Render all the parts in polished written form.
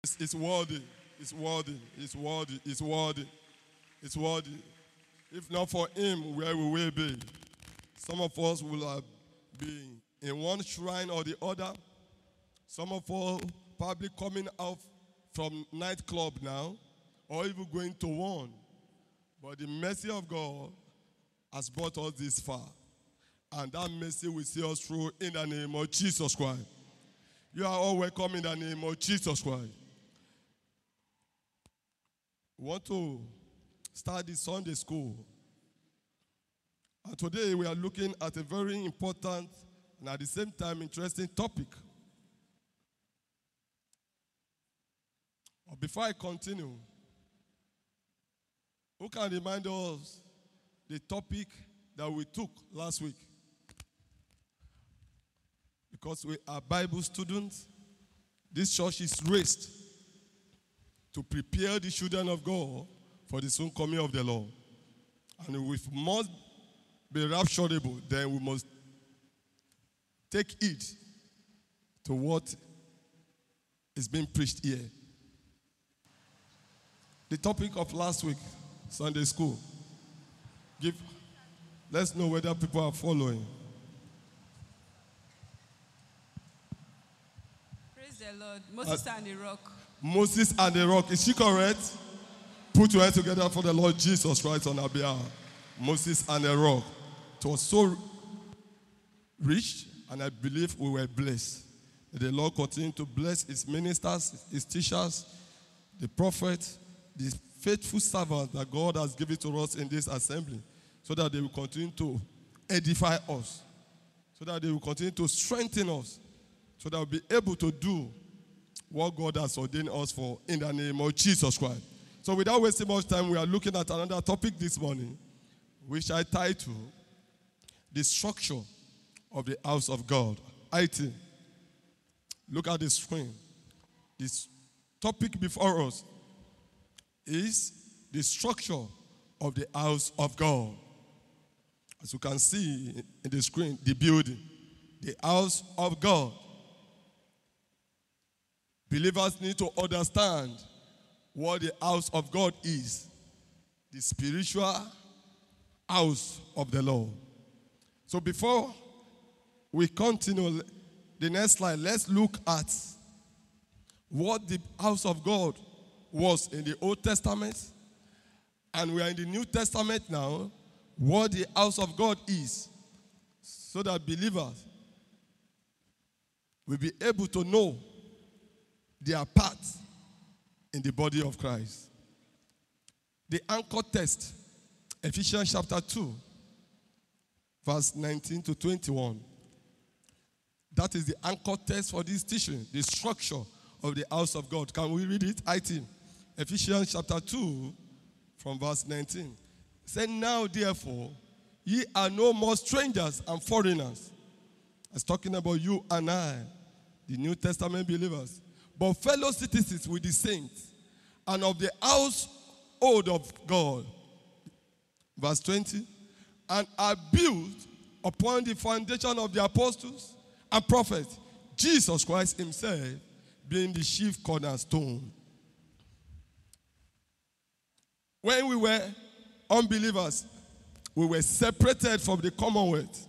It's worthy. It's worthy. It's worthy. It's worthy. It's worthy. If not for him, where we will be? Some of us will have been in one shrine or the other. Some of us probably coming out from nightclub now, or even going to one. But the mercy of God has brought us this far. And that mercy will see us through in the name of Jesus Christ. You are all welcome in the name of Jesus Christ. We want to start the Sunday school. And today we are looking at a very important and at the same time interesting topic. But before I continue, who can remind us the topic that we took last week? Because we are Bible students, this church is raised to prepare the children of God for the soon coming of the Lord. And if we must be rapturable, then we must take heed to what is being preached here. The topic of last week, Sunday school. Let's know whether people are following. Praise the Lord. Moses and the rock. Moses and the rock. Is she correct? Put your hands together for the Lord Jesus Christ on our behalf. Moses and the rock. It was so rich, and I believe we were blessed. The Lord continued to bless his ministers, his teachers, the prophets, the faithful servants that God has given to us in this assembly, so that they will continue to edify us, so that they will continue to strengthen us, so that we'll be able to do what God has ordained us for in the name of Jesus Christ. So without wasting much time, we are looking at another topic this morning, which I title, The Structure of the House of God. IT. Look at the screen. This topic before us is the structure of the house of God. As you can see in the screen, the building, the house of God. Believers need to understand what the house of God is. The spiritual house of the Lord. So before we continue the next slide, let's look at what the house of God was in the Old Testament. And we are in the New Testament now, what the house of God is, so that believers will be able to know their part in the body of Christ. The anchor text, Ephesians chapter 2, verse 19 to 21. That is the anchor text for this teaching, the structure of the house of God. Can we read it? IT. Ephesians chapter 2, from verse 19. Say, now therefore, ye are no more strangers and foreigners. It's talking about you and I, the New Testament believers, but fellow citizens with the saints and of the household of God. Verse 20. And are built upon the foundation of the apostles and prophets, Jesus Christ himself being the chief cornerstone. When we were unbelievers, we were separated from the commonwealth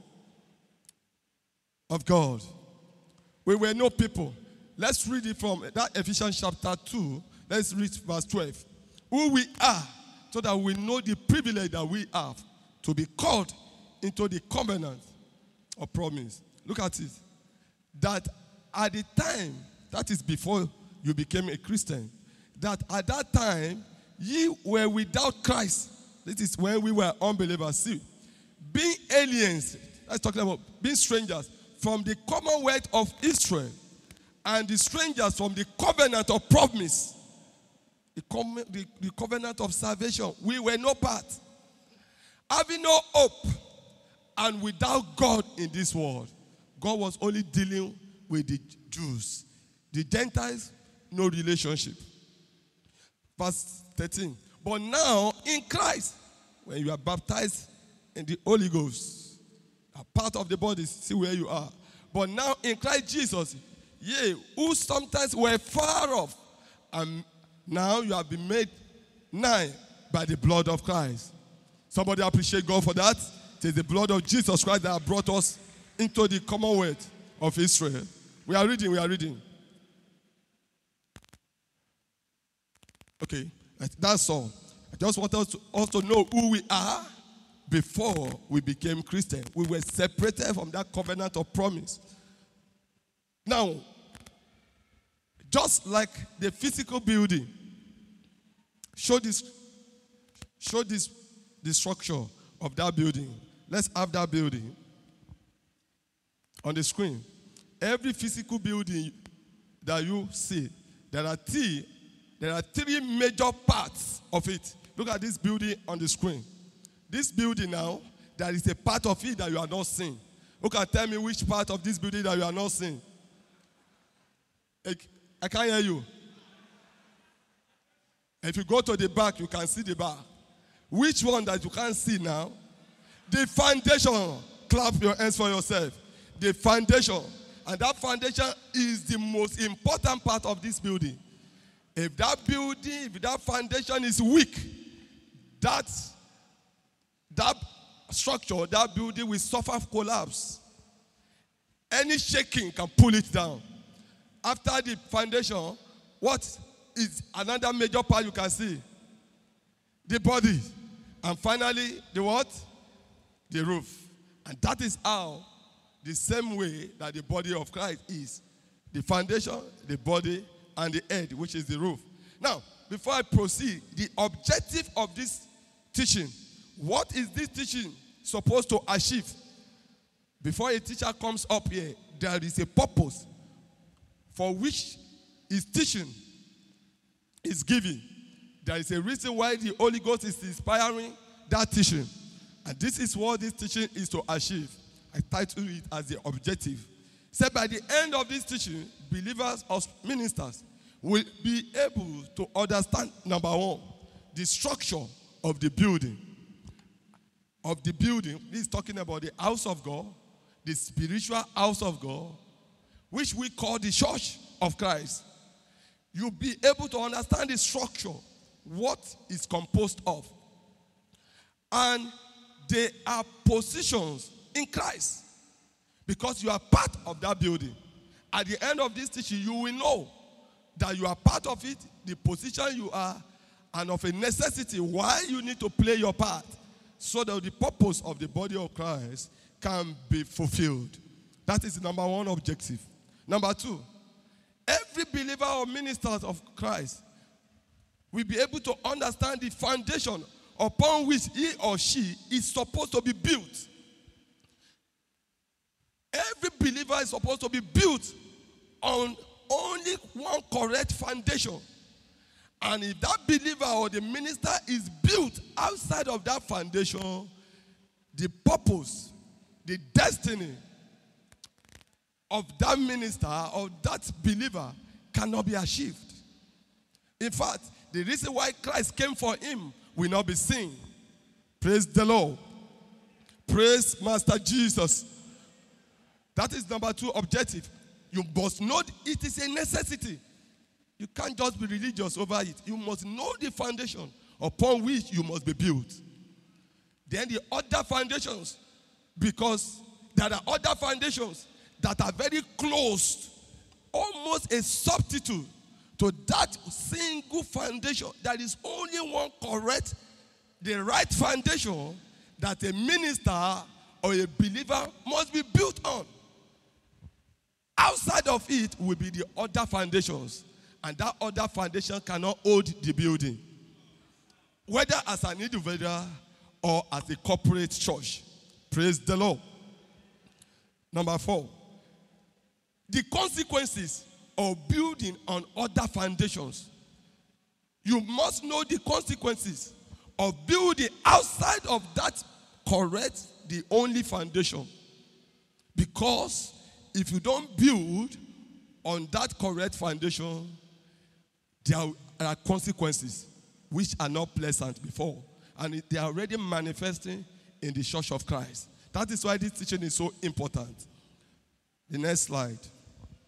of God. We were no people. Let's read it from that Ephesians chapter 2. Let's read verse 12. Who we are, so that we know the privilege that we have to be called into the covenant of promise. Look at it. That at the time, that is before you became a Christian, that at that time, ye were without Christ. This is when we were unbelievers. See, being aliens, that's talking about being strangers from the commonwealth of Israel, and the strangers from the covenant of promise, the covenant of salvation. We were no part. Having no hope, and without God in this world. God was only dealing with the Jews. The Gentiles, no relationship. Verse 13. But now, in Christ, when you are baptized in the Holy Ghost, a part of the body, see where you are. But now, in Christ Jesus, ye, who sometimes were far off, And now you have been made 9 by the blood of Christ. Somebody appreciate God for that. It is the blood of Jesus Christ that brought us into the commonwealth of Israel. We are reading. Okay, that's all. I just want us to also know who we are before we became Christian. We were separated from that covenant of promise. Now, just like the physical building, show the structure of that building. Let's have that building on the screen. Every physical building that you see, there are 3 major parts of it. Look at this building on the screen. This building now, there is a part of it that you are not seeing. Who can tell me which part of this building that you are not seeing? I can't hear you. If you go to the back, you can see the back. Which one that you can't see now? The foundation. Clap your hands for yourself. The foundation. And that foundation is the most important part of this building. If that foundation is weak, that structure, that building will suffer collapse. Any shaking can pull it down. After the foundation, what is another major part you can see? The body. And finally, the what? The roof. And that is how, the same way that the body of Christ is. The foundation, the body, and the head, which is the roof. Now, before I proceed, the objective of this teaching, what is this teaching supposed to achieve? Before a teacher comes up here, there is a purpose for which his teaching is given. There is a reason why the Holy Ghost is inspiring that teaching. And this is what this teaching is to achieve. I title it as the objective. So by the end of this teaching, believers or ministers will be able to understand, number 1, the structure of the building. This is talking about the house of God, the spiritual house of God, which we call the church of Christ. You'll be able to understand the structure, what is composed of. And they are positions in Christ, because you are part of that building. At the end of this teaching, you will know that you are part of it, the position you are, and of a necessity why you need to play your part, so that the purpose of the body of Christ can be fulfilled. That is the number 1 objective. Number 2, every believer or minister of Christ will be able to understand the foundation upon which he or she is supposed to be built. Every believer is supposed to be built on only one correct foundation. And if that believer or the minister is built outside of that foundation, the purpose, the destiny of that minister or that believer cannot be achieved. In fact, the reason why Christ came for him will not be seen. Praise the Lord. Praise Master Jesus. That is number 2 objective. You must know it is a necessity. You can't just be religious over it. You must know the foundation upon which you must be built. Then the other foundations, because there are other foundations that are very close, almost a substitute to that single foundation. There is only one correct, the right foundation that a minister or a believer must be built on. Outside of it will be the other foundations. And that other foundation cannot hold the building, whether as an individual or as a corporate church. Praise the Lord. Number 4, the consequences of building on other foundations. You must know the consequences of building outside of that correct, the only foundation. Because if you don't build on that correct foundation, there are consequences which are not pleasant before. And they are already manifesting in the church of Christ. That is why this teaching is so important. The next slide.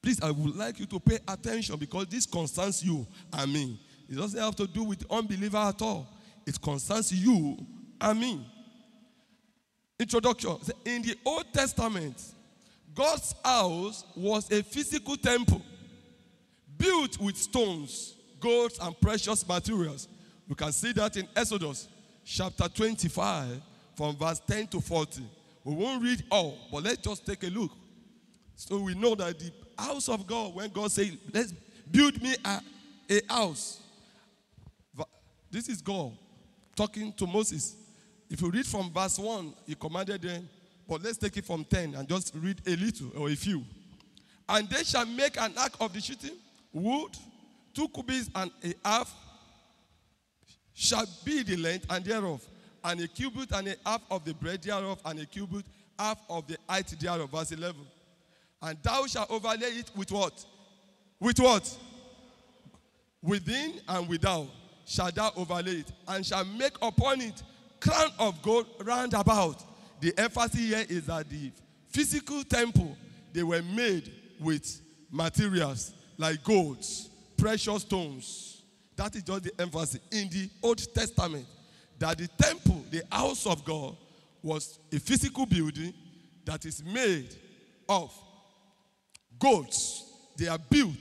Please, I would like you to pay attention because this concerns you and me. It doesn't have to do with unbeliever at all. It concerns you and me. Introduction. In the Old Testament, God's house was a physical temple built with stones, gold, and precious materials. You can see that in Exodus chapter 25 from verse 10 to 40. We won't read all, but let's just take a look. So we know that the house of God, when God said, let's build me a house. This is God talking to Moses. If you read from verse 1, he commanded them, but let's take it from 10 and just read a little or a few. And they shall make an ark of the shittim, wood, 2 cubits and a half shall be the length and thereof, and a cubit and a half of the breadth thereof, and a cubit half of the height thereof. Verse 11. And thou shalt overlay it with what? With what? Within and without shalt thou overlay it, and shall make upon it crown of gold round about. The emphasis here is that the physical temple, they were made with materials like gold, precious stones. That is just the emphasis in the Old Testament, that the temple, the house of God, was a physical building that is made of golds. They are built.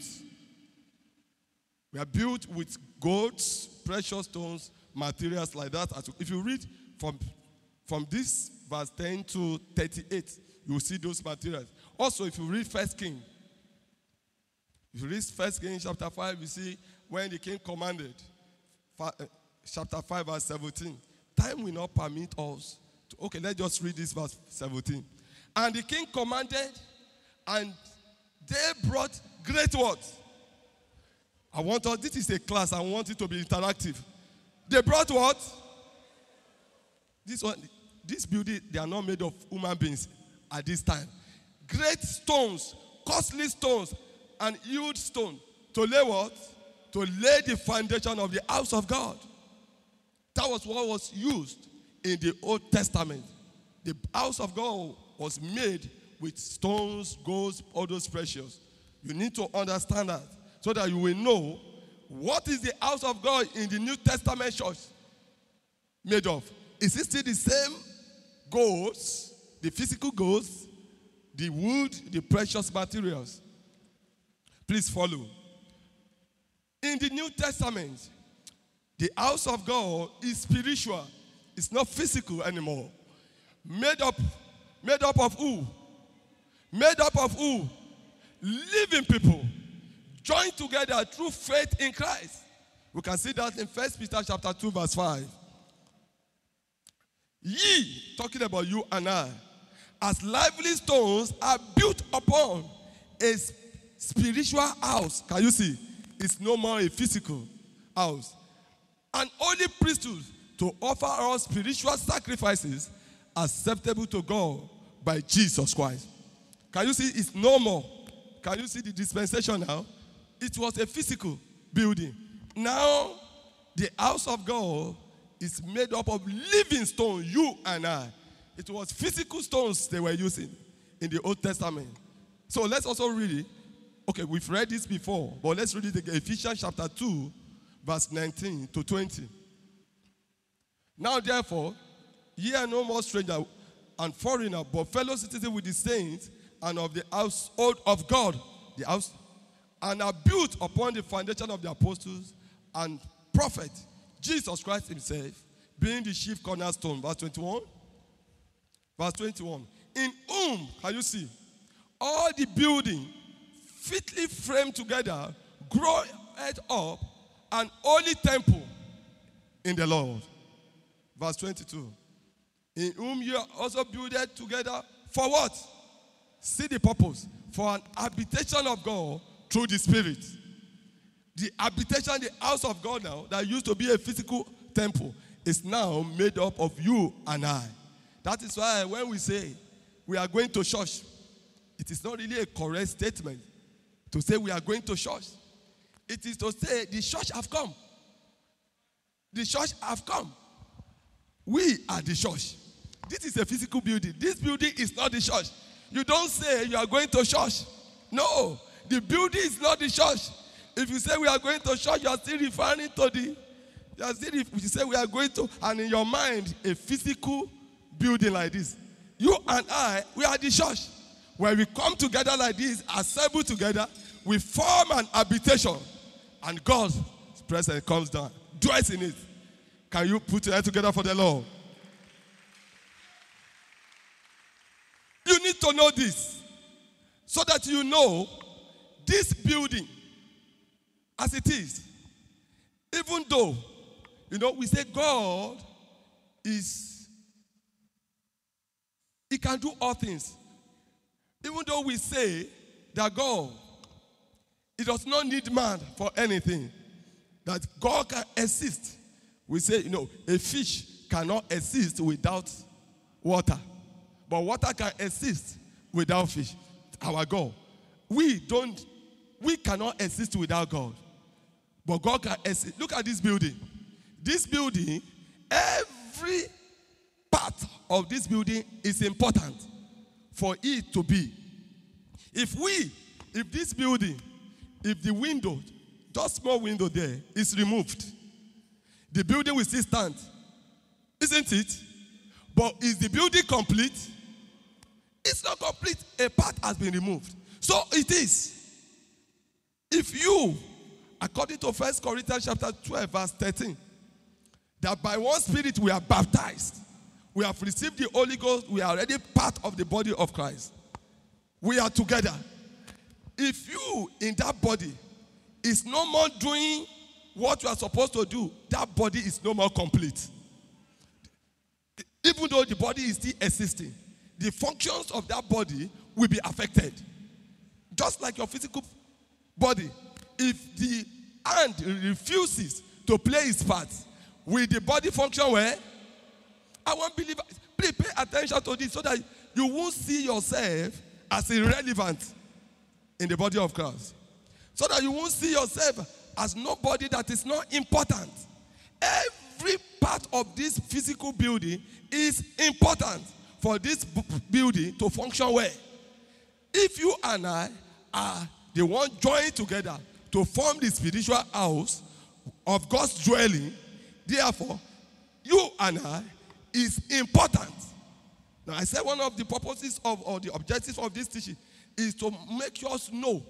We are built with golds, precious stones, materials like that. If you read from this verse 10 to 38, you will see those materials. Also, if you read First King, chapter 5, you see when the king commanded, chapter 5, verse 17. Time will not permit us to, okay, let's just read this verse 17. And the king commanded, and they brought great what? This is a class, I want it to be interactive. They brought what? This building, they are not made of human beings at this time. Great stones, costly stones, and huge stone. To lay what? To lay the foundation of the house of God. That was what was used in the Old Testament. The house of God was made with stones, gold, all those precious. You need to understand that so that you will know what is the house of God in the New Testament church made of. Is it still the same golds, the physical golds, the wood, the precious materials? Please follow. In the New Testament, the house of God is spiritual. It's not physical anymore. Made up of who? Made up of who? Living people. Joined together through faith in Christ. We can see that in 1 Peter chapter 2, verse 5. Ye, talking about you and I, as lively stones are built upon a spiritual house. Can you see? It's no more a physical house. An holy priesthood to offer us spiritual sacrifices acceptable to God by Jesus Christ. Can you see? It's no more. Can you see the dispensation now? It was a physical building. Now, the house of God is made up of living stones, you and I. It was physical stones they were using in the Old Testament. So let's also read it. Okay, we've read this before, but let's read it again. Ephesians chapter 2, verse 19 to 20. Now, therefore, ye are no more stranger and foreigner, but fellow citizens with the saints and of the household of God, the house, and are built upon the foundation of the apostles and prophets, Jesus Christ himself, being the chief cornerstone. Verse 21. Verse 21. In whom, can you see, all the building fitly framed together, groweth up an holy temple in the Lord. Verse 22. In whom you are also builded together for what? See the purpose. For an habitation of God through the Spirit. The habitation, the house of God now, that used to be a physical temple, is now made up of you and I. That is why when we say we are going to church, it is not really a correct statement to say we are going to church. It is to say the church have come. The church have come. We are the church. This is a physical building. This building is not the church. You don't say you are going to church. No. the building is not the church. If you say we are going to church, you are still referring to the, you are still, if you say we are going to, and in your mind, a physical building like this. You and I, we are the church. When we come together like this, assemble together, we form an habitation, and God's presence comes down, dwells in it. Can you put your head together for the Lord? You need to know this, so that you know this building, as it is, even though, we say God is, He can do all things. Even though we say that God, He does not need man for anything, that God can exist. We say, a fish cannot exist without water, but water can exist without fish. Our God. We cannot exist without God, but God can exist. Look at this building. This building, every part of this building is important for it to be. If this building, if the window, just small window there, is removed, the building will still stand. Isn't it? But is the building complete? It's not complete. A part has been removed. So it is. If you, according to 1 Corinthians chapter 12, verse 13, that by one Spirit we are baptized, we have received the Holy Ghost, we are already part of the body of Christ. We are together. If you in that body is no more doing what you are supposed to do, that body is no more complete. Even though the body is still existing, the functions of that body will be affected. Just like your physical body. If the hand refuses to play its part, will the body function well? I want believers, please pay attention to this so that you won't see yourself as irrelevant in the body of Christ. So that you won't see yourself as nobody that is not important. Every part of this physical building is important for this building to function well. If you and I are the one joined together to form the spiritual house of God's dwelling, therefore, you and I is important. Now, I said one of the purposes or the objectives of this teaching is to make us know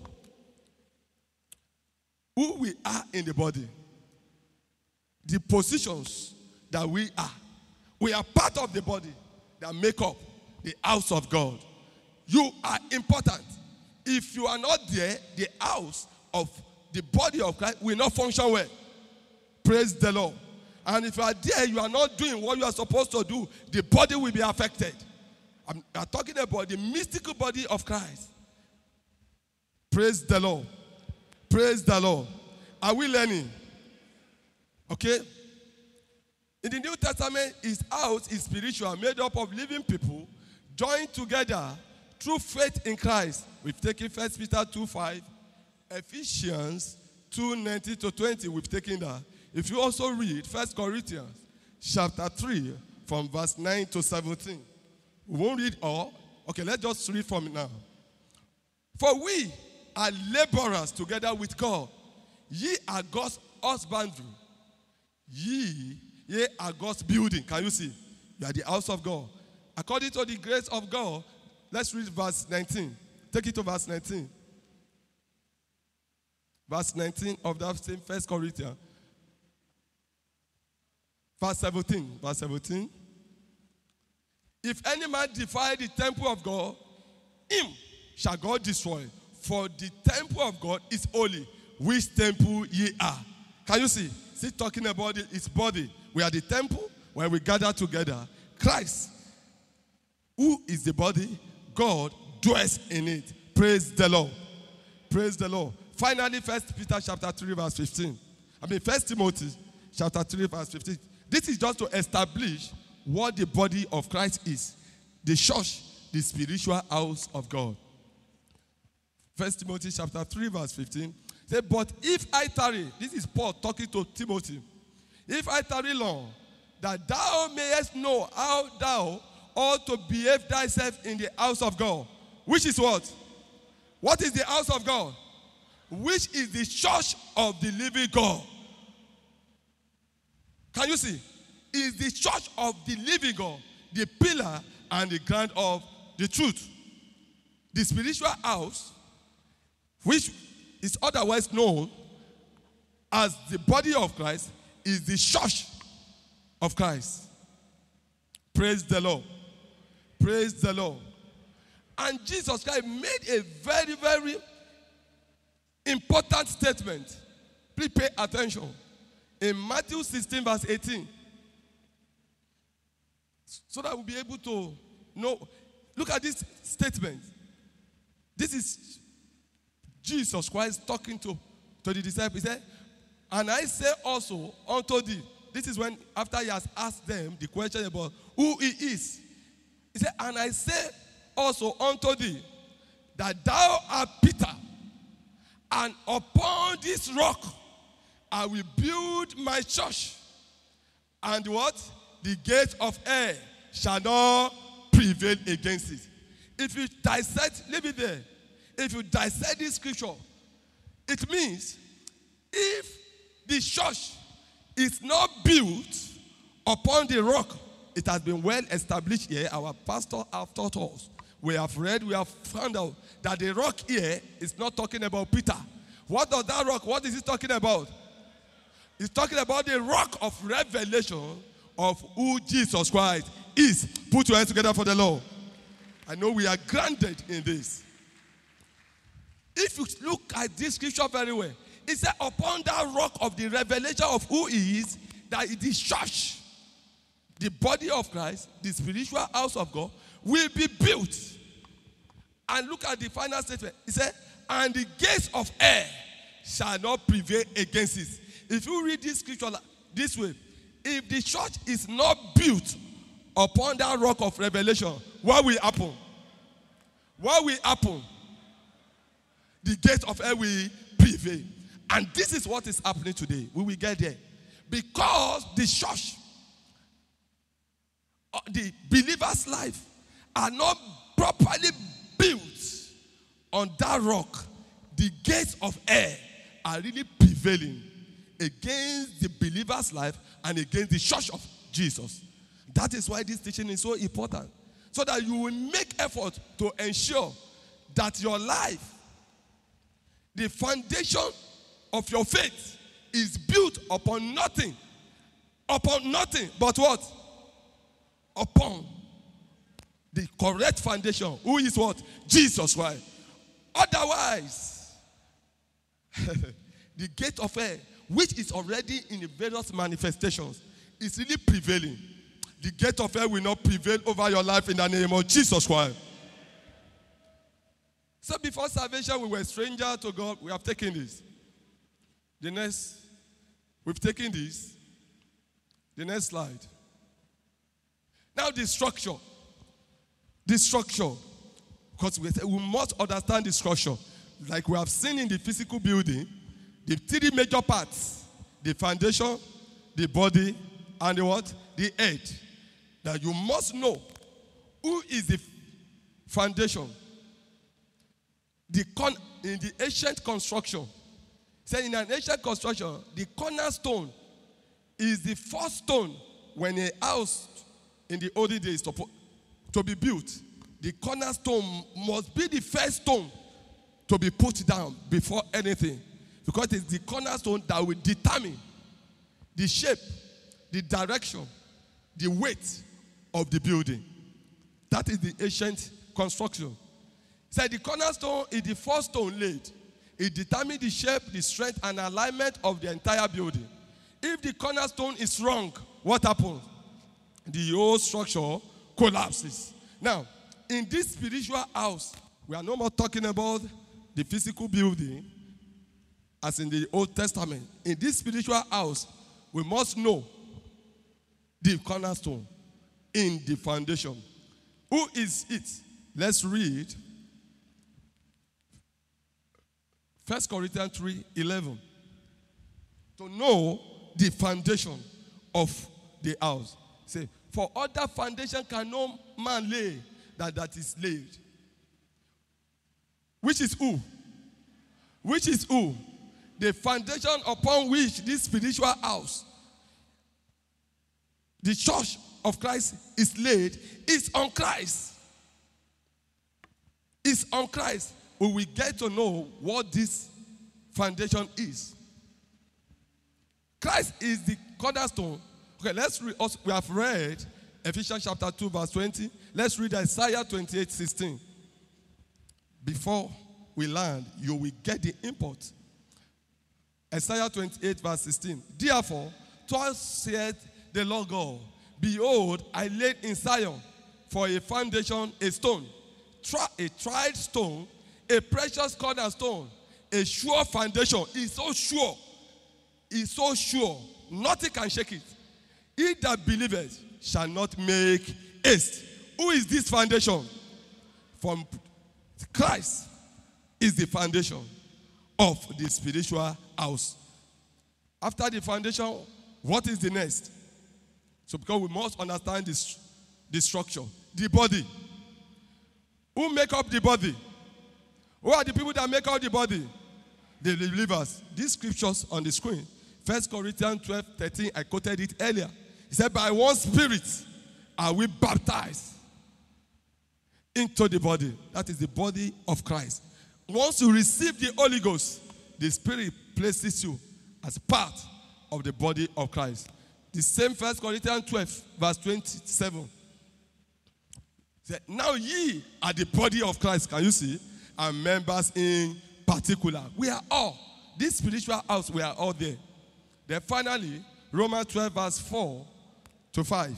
who we are in the body, the positions that we are. We are part of the body that make up the house of God. You are important. If you are not there, the house of the body of Christ will not function well. Praise the Lord. And if you are there, you are not doing what you are supposed to do, the body will be affected. I'm talking about the mystical body of Christ. Praise the Lord. Praise the Lord. Are we learning? Okay? In the New Testament, His house is spiritual, made up of living people, joined together through faith in Christ. We've taken 1 Peter 2:5, Ephesians 2:19-20. We've taken that. If you also read 1 Corinthians chapter 3 from verse 9 to 17. We won't read all. Okay, let's just read from it now. For we are laborers together with God. Ye are God's husbandry. Ye are God's building. Can you see? You are the house of God. According to the grace of God, let's read verse 19. Take it to verse 19. Verse 19 of that same 1 Corinthians. Verse 17. Verse 17. If any man defile the temple of God, him shall God destroy. For the temple of God is holy, which temple ye are. Can you see? See, talking about his body. We are the temple where we gather together. Christ, who is the body, God dwells in it. Praise the Lord. Praise the Lord. Finally, 1 Peter chapter 3, verse 15. 1 Timothy chapter 3, verse 15. This is just to establish what the body of Christ is. The church, the spiritual house of God. 1 Timothy chapter 3, verse 15. Say, but if I tarry, this is Paul talking to Timothy. If I tarry long, that thou mayest know how thou ought to behave thyself in the house of God. Which is what? What is the house of God? which is the church of the living God. Can you see? Is the church of the living God, the pillar and the ground of the truth. The spiritual house, which is otherwise known as the body of Christ, is the church of Christ. Praise the Lord. Praise the Lord. And Jesus Christ made a very, very important statement. Please pay attention. In Matthew 16, verse 18. So that we'll be able to know. Look at this statement. This is Jesus Christ talking to the disciples. He said, and I say also unto thee. This is when, after he has asked them the question about who he is. He said, and I say also unto thee, that thou art Peter, and upon this rock I will build my church, and what? The gate of hell shall not prevail against it. If you dissect, leave it there. If you dissect this scripture, it means if the church is not built upon the rock, it has been well established here. Our pastor have taught us. We have read, we have found out that the rock here is not talking about Peter. What does that rock, what is it talking about? It's talking about the rock of revelation of who Jesus Christ is. Put your hands together for the Lord. I know we are granted in this. If you look at this scripture very well, it said upon that rock of the revelation of who he is, that it is church, the body of Christ, the spiritual house of God, will be built. And look at the final statement. It said, and the gates of hell shall not prevail against it. If you read this scripture this way, if the church is not built upon that rock of revelation, what will happen? What will happen? The gate of hell will prevail. And this is what is happening today. We will get there. Because the church, the believer's life, are not properly built on that rock, the gates of hell are really prevailing against the believer's life and against the church of Jesus. That is why this teaching is so important. So that you will make effort to ensure that your life, the foundation of your faith, is built upon nothing. Upon nothing but what? Upon the correct foundation. Who is what? Jesus Christ. Otherwise, the gate of hell, which is already in the various manifestations, is really prevailing. The gate of hell will not prevail over your life in the name of Jesus Christ. So before salvation, we were strangers to God. We have taken this. We've taken this. The next slide. Now the structure. The structure. Because we must understand the structure. Like we have seen in the physical building, the three major parts. The foundation, the body, and the what? The head. That you must know who is the foundation. In the ancient construction, say in an ancient construction, the cornerstone is the first stone when a house in the olden days to be built. The cornerstone must be the first stone to be put down before anything, because it's the cornerstone that will determine the shape, the direction, the weight of the building. That is the ancient construction. So the cornerstone is the first stone laid. It determines the shape, the strength, and alignment of the entire building. If the cornerstone is wrong, what happens? The whole structure collapses. Now, in this spiritual house, we are no more talking about the physical building as in the Old Testament. In this spiritual house, we must know the cornerstone in the foundation. Who is it? Let's read 1 Corinthians 3:11. To know the foundation of the house. Say, for other foundation can no man lay that is laid. Which is who? which is who? The foundation upon which this spiritual house, the church of Christ, is laid, is on Christ. It's on Christ. We will get to know what this foundation is. Christ is the cornerstone. Okay, let's read. Also, we have read Ephesians chapter 2, verse 20. Let's read Isaiah 28:16. Before we land, you will get the import. Isaiah 28, verse 16. Therefore, thus saith the Lord God, behold, I laid in Zion for a foundation a stone, a tried stone, a precious cornerstone, a sure foundation. It's so sure. It's so sure. Nothing can shake it. He that believeth shall not make haste. Who is this foundation? From Christ is the foundation of the spiritual house. After the foundation, what is the next? So because we must understand this, the structure. The body. Who make up the body? Who are the people that make up the body? The believers. These scriptures on the screen. 1 Corinthians 12:13, I quoted it earlier. He said, by one spirit are we baptized into the body. That is the body of Christ. Once you receive the Holy Ghost, the Spirit places you as part of the body of Christ. The same 1 Corinthians 12, verse 27. Said, now ye are the body of Christ, can you see? And members in particular. We are all, this spiritual house, we are all there. Then finally, Romans 12, verse 4 to 5.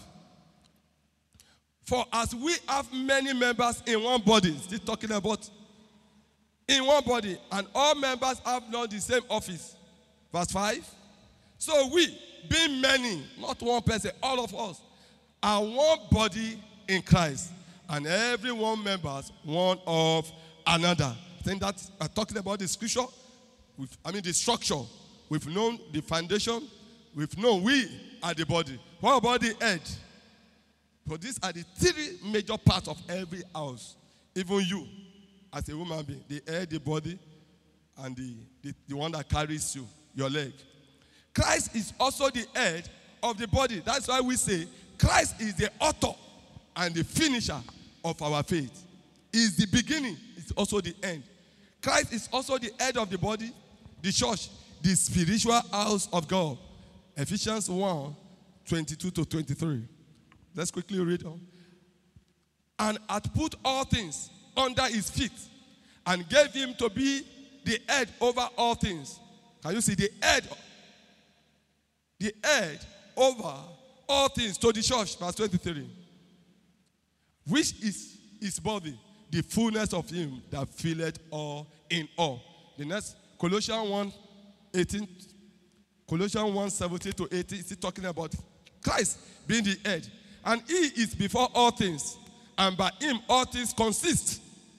For as we have many members in one body, still talking about in one body, and all members have not the same office. Verse 5. So we, being many, not one person, all of us, are one body in Christ, and every one members one of another. I think that talking about the scripture, the structure. We've known the foundation. We've known we are the body. What about the head? So these are the three major parts of every house. Even you, as a woman being, the head, the body, and the one that carries you, your leg. Christ is also the head of the body. That's why we say Christ is the author and the finisher of our faith. He is the beginning. It's also the end. Christ is also the head of the body, the church, the spiritual house of God. Ephesians 1, 22 to 23. Let's quickly read on. And hath put all things under his feet, and gave him to be the head over all things. Can you see the head? The head over all things to the church, verse 23. Which is his body, the fullness of him that filleth all in all. The next, Colossians 1, 18. Colossians 1, 17 to 18 is talking about Christ being the head. And he is before all things, and by him all things consist.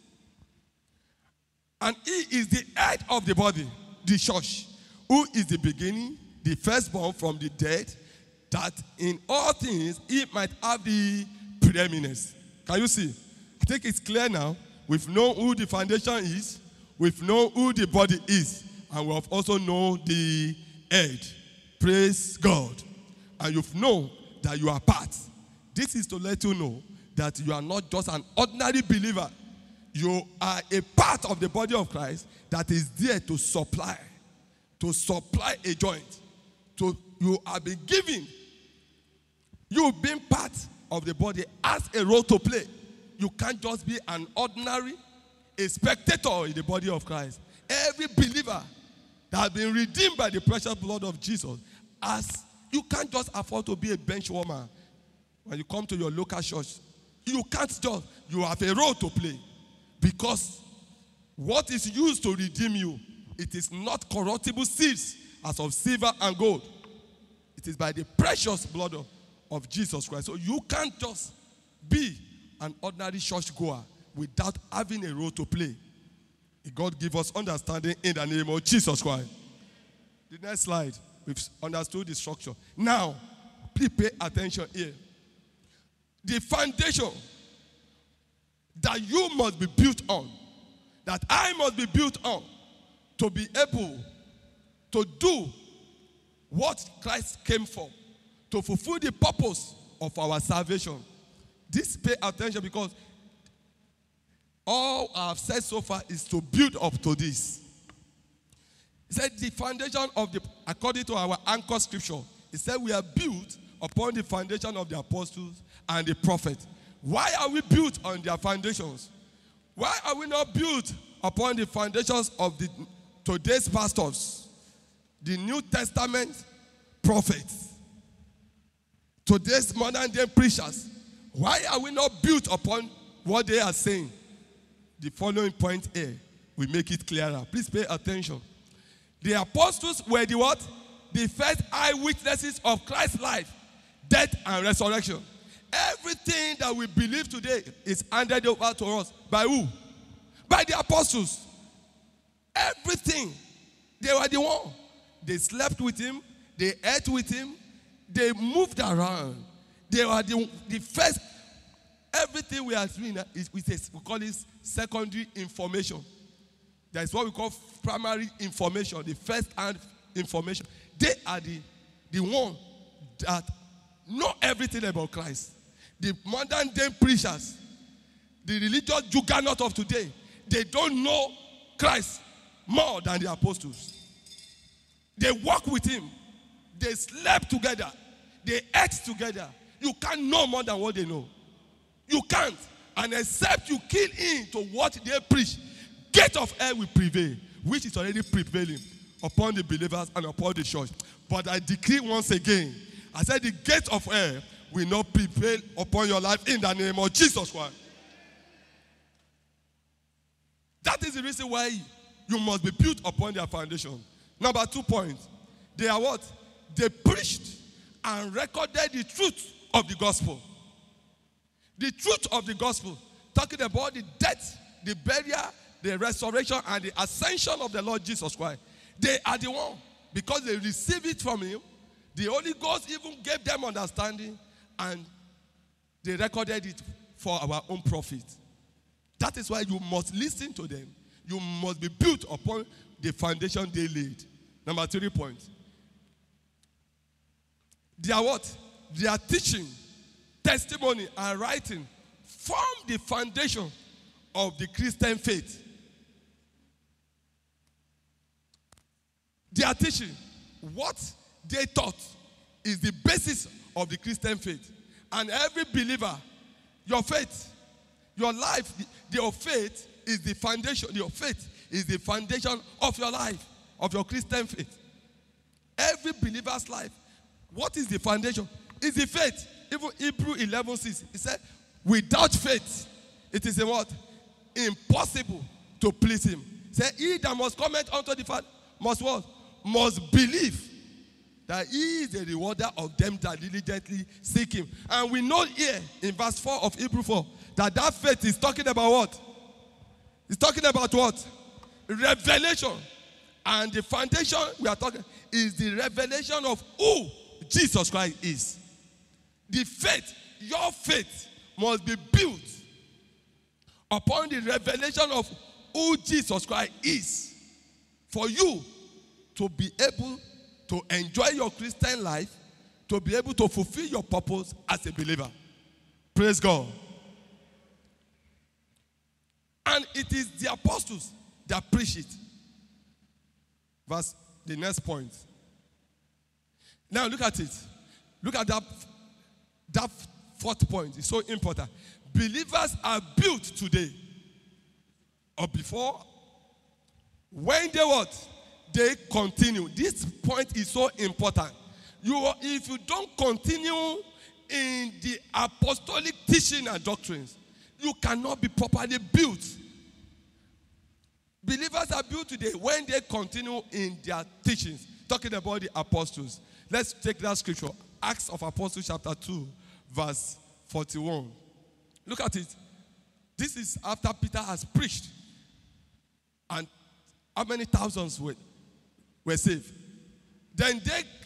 And he is the head of the body, the church, who is the beginning, the firstborn from the dead, that in all things he might have the preeminence. Can you see? I think it's clear now. We've known who the foundation is. We've known who the body is. And we have also known the head. Praise God. And you've known that you are part. This is to let you know that you are not just an ordinary believer. You are a part of the body of Christ that is there to supply a joint. You have been given. You've been part of the body as a role to play. You can't just be an ordinary, a spectator in the body of Christ. Every believer that has been redeemed by the precious blood of Jesus, you can't just afford to be a bench warmer. When you come to your local church, you can't just, you have a role to play. Because what is used to redeem you, it is not corruptible seeds as of silver and gold. It is by the precious blood of Jesus Christ. So you can't just be an ordinary church goer without having a role to play. God give us understanding in the name of Jesus Christ. The next slide, we've understood the structure. Now, please pay attention here. The foundation that you must be built on, that I must be built on, to be able to do what Christ came for, to fulfill the purpose of our salvation. This, pay attention, because all I've said so far is to build up to this. He said the foundation of the, according to our anchor scripture, he said we are built upon the foundation of the apostles and the prophets. Why are we built on their foundations? Why are we not built upon the foundations of the today's pastors, the New Testament prophets, today's modern day preachers? Why are we not built upon what they are saying? The following point here will make it clearer. Please pay attention. The apostles were the what? The first eyewitnesses of Christ's life, death, and resurrection. Everything that we believe today is handed over to us by who? By the apostles. Everything. They were the one. They slept with him. They ate with him. They moved around. They were the first. Everything we are doing is we call it secondary information. That is what we call primary information, the first-hand information. They are the one that know everything about Christ. The modern day preachers, the religious juggernaut of today, they don't know Christ more than the apostles. They walk with him. They slept together. They ate together. You can't know more than what they know. You can't. And except you kill into what they preach, gate of hell will prevail, which is already prevailing upon the believers and upon the church. But I decree once again, I said the gate of hell will not prevail upon your life in the name of Jesus Christ. That is the reason why you must be built upon their foundation. Number 2 point. They are what? They preached and recorded the truth of the gospel. The truth of the gospel. Talking about the death, the burial, the resurrection, and the ascension of the Lord Jesus Christ. They are the one. Because they received it from him. The Holy Ghost even gave them understanding. And they recorded it for our own profit. That is why you must listen to them. You must be built upon the foundation they laid. Number 3 point. They are what? Their teaching, testimony, and writing form the foundation of the Christian faith. Their teaching, what they taught, is the basis of the Christian faith. And every believer, your faith, your life, your faith is the foundation. Your faith is the foundation of your life, of your Christian faith. Every believer's life, what is the foundation? Is the faith. Even Hebrews 11:6, it said, without faith, it is a what? Impossible to please him. Say, he that must come unto the Father must what? Must believe that he is the rewarder of them that diligently seek him. And we know here in verse 4 of Hebrews 4 that faith is talking about what? It's talking about what? Revelation. And the foundation we are talking is the revelation of who Jesus Christ is. The faith, your faith, must be built upon the revelation of who Jesus Christ is. For you to be able to enjoy your Christian life, to be able to fulfill your purpose as a believer. Praise God. And it is the apostles that preach it. The next point. Now look at it. Look at that 4th point. It's so important. Believers are built today or before when they what? They continue. This point is so important. If you don't continue in the apostolic teaching and doctrines, you cannot be properly built. Believers are built today when they continue in their teachings. Talking about the apostles. Let's take that scripture. Acts of Apostles chapter 2, verse 41. Look at it. This is after Peter has preached. And how many thousands were saved? Then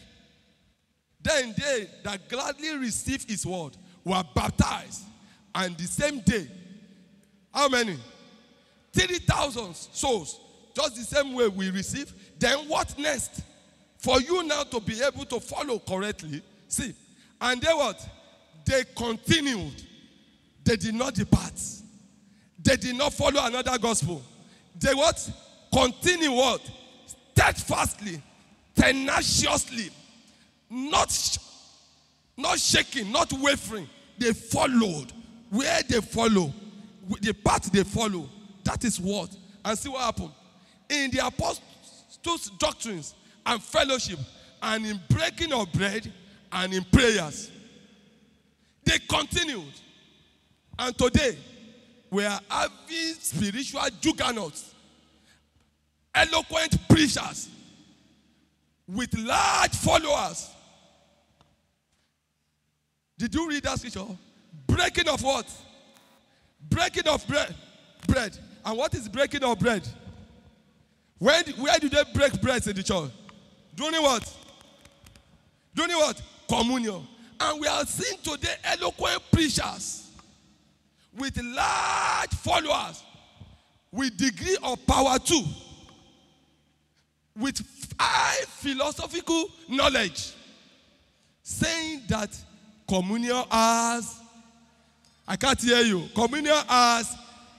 they that gladly received his word were baptized. And the same day, how many? 30,000 souls just the same way we receive, then what next? For you now to be able to follow correctly, see, and they what? They continued. They did not depart. They did not follow another gospel. They what? Continue what? Steadfastly, tenaciously, not shaking, not wavering. They followed. Where they follow, the path they follow, that is what. And see what happened. In the apostles' doctrines and fellowship, and in breaking of bread, and in prayers, they continued. And today, we are having spiritual juggernauts, eloquent preachers, with large followers. Did you read that scripture? Breaking of what? Breaking of bread. And what is breaking of bread? Where do they break bread in the church? Doing what? Doing what? Communion. And we are seeing today eloquent preachers with large followers, with degree of power too, with high philosophical knowledge, saying that communion as, I can't hear you, communion as,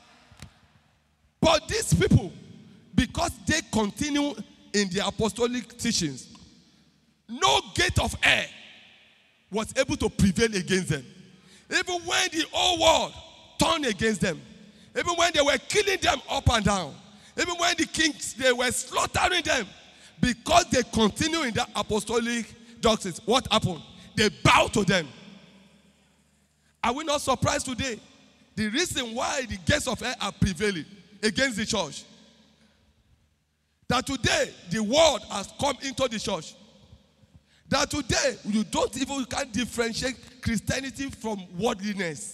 but these people, because they continue in the apostolic teachings, no gate of air was able to prevail against them. Even when the whole world turned against them, even when they were killing them up and down, even when the kings, they were slaughtering them, because they continue in the apostolic doctrines, what happened? They bow to them. Are we not surprised today? The reason why the gates of hell are prevailing against the church, that today the world has come into the church, that today you can't differentiate Christianity from worldliness.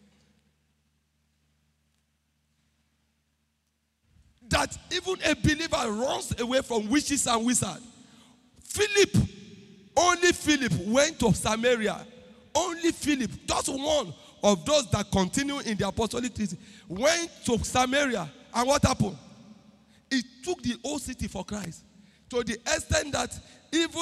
That even a believer runs away from witches and wizards. Only Philip went to Samaria. Only Philip, just one of those that continue in the apostolic teaching, went to Samaria. And what happened? He took the whole city for Christ. To the extent that even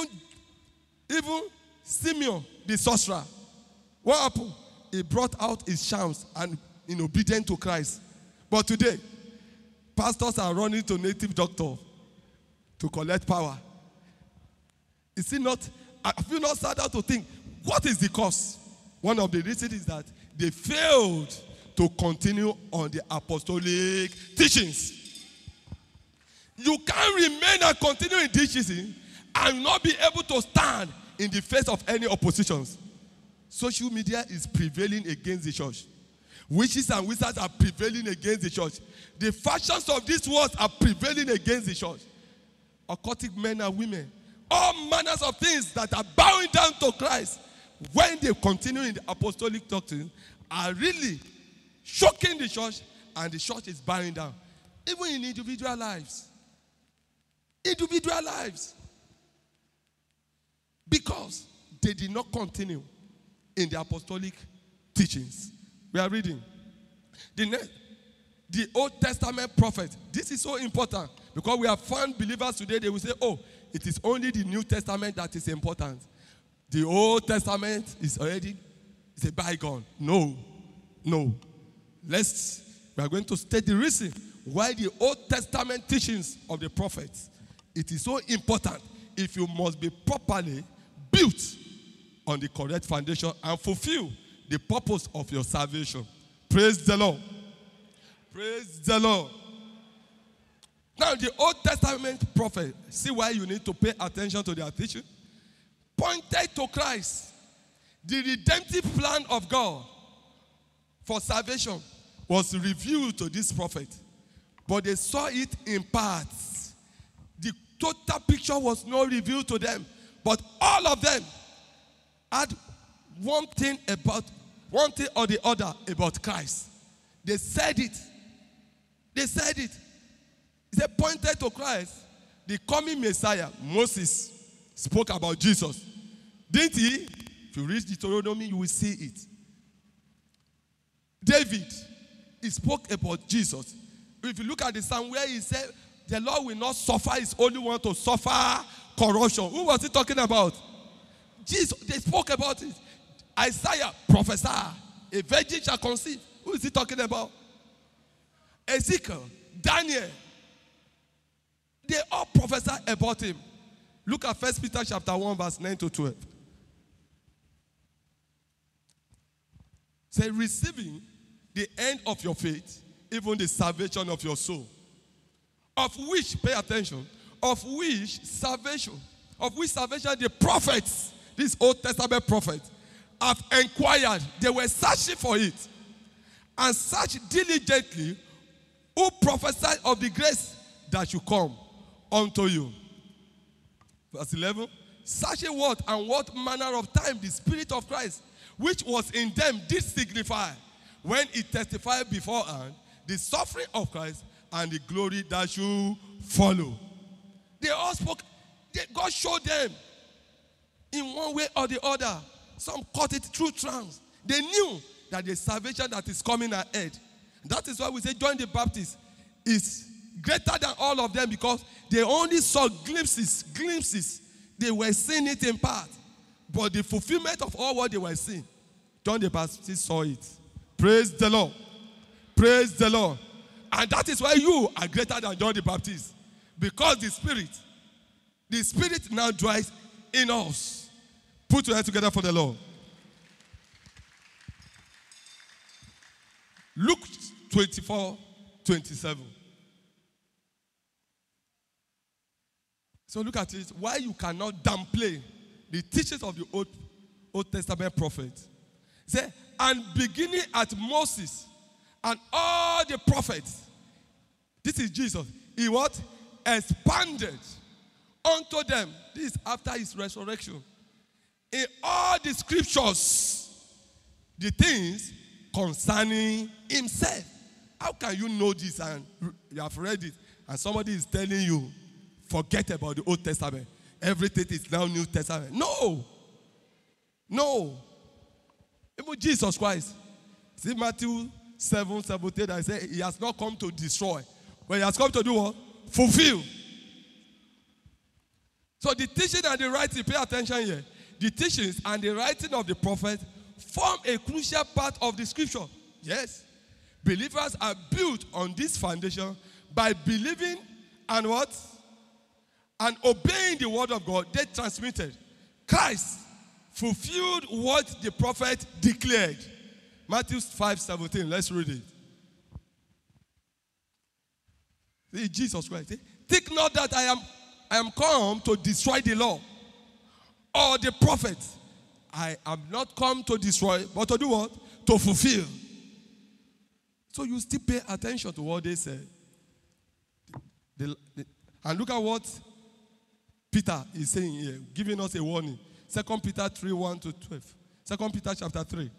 Simeon, the sorcerer, what happened? He brought out his charms and in obedience to Christ. But today, pastors are running to native doctor to collect power. Is it not? Have you not started to think, what is the cause? One of the reasons is that they failed to continue on the apostolic teachings. You can't remain and continue in teaching and not be able to stand in the face of any oppositions. Social media is prevailing against the church. Witches and wizards are prevailing against the church. The factions of this world are prevailing against the church. Occultic men and women, all manners of things that are bowing down to Christ, when they continue in the apostolic doctrine, are really shocking the church, and the church is bowing down. Even in individual lives. Individual lives. Because they did not continue in the apostolic teachings. We are reading. The Old Testament prophet. This is so important because we have found believers today, they will say, oh, it is only the New Testament that is important. The Old Testament is already, it's a bygone. No. We are going to state the reason why the Old Testament teachings of the prophets, it is so important if you must be properly built on the correct foundation and fulfill the purpose of your salvation. Praise the Lord. Praise the Lord. Now, the Old Testament prophet, see why you need to pay attention to their teaching, pointed to Christ. The redemptive plan of God for salvation was revealed to this prophet, but they saw it in parts. The total picture was not revealed to them, but all of them had one thing or the other about Christ. They said it. They pointed to Christ, the coming Messiah. Moses spoke about Jesus. Didn't he? If you read Deuteronomy, you will see it. David, he spoke about Jesus. If you look at the psalm where he said, the Lord will not suffer his only one to suffer corruption. Who was he talking about? Jesus. They spoke about it. Isaiah prophesied, a virgin shall conceive. Who is he talking about? Ezekiel, Daniel. They all prophesied about him. Look at 1 Peter chapter 1, verse 9 to 12. Say, receiving the end of your faith, even the salvation of your soul. Of which, pay attention, of which salvation the prophets, these Old Testament prophets, have inquired. They were searching for it. And searched diligently who prophesied of the grace that should come unto you. Verse 11. Searching what and what manner of time the Spirit of Christ, which was in them, did signify, when he testified beforehand the suffering of Christ and the glory that should follow. They all spoke. God showed them in one way or the other. Some caught it through trance. They knew that the salvation that is coming ahead. That is why we say John the Baptist is greater than all of them, because they only saw glimpses. They were seeing it in part. But the fulfillment of all what they were seeing, John the Baptist saw it. Praise the Lord. Praise the Lord. And that is why you are greater than John the Baptist. Because the Spirit now dwells in us. Put your hands together for the Lord. Luke 24:27. So look at it. Why you cannot downplay the teachings of the Old Testament prophets. Say, and beginning at Moses and all the prophets. This is Jesus. He what? Expanded unto them. This is after his resurrection. In all the scriptures, the things concerning himself. How can you know this and you have read it and somebody is telling you, forget about the Old Testament. Everything is now New Testament. No. Even Jesus Christ. See Matthew 7:17, I say he has not come to destroy, but he has come to do what? Fulfill. So the teaching and the writing, pay attention here. The teachings and the writing of the prophet form a crucial part of the scripture. Yes. Believers are built on this foundation by believing and what? And obeying the word of God they transmitted. Christ fulfilled what the prophet declared. Matthew 5:17. Let's read it. See, Jesus Christ. Think not that I am come to destroy the law or the prophets. I am not come to destroy, but to do what? To fulfill. So you still pay attention to what they said. And look at what Peter is saying here, giving us a warning. 2 Peter 3:1-12. 2 Peter chapter 3.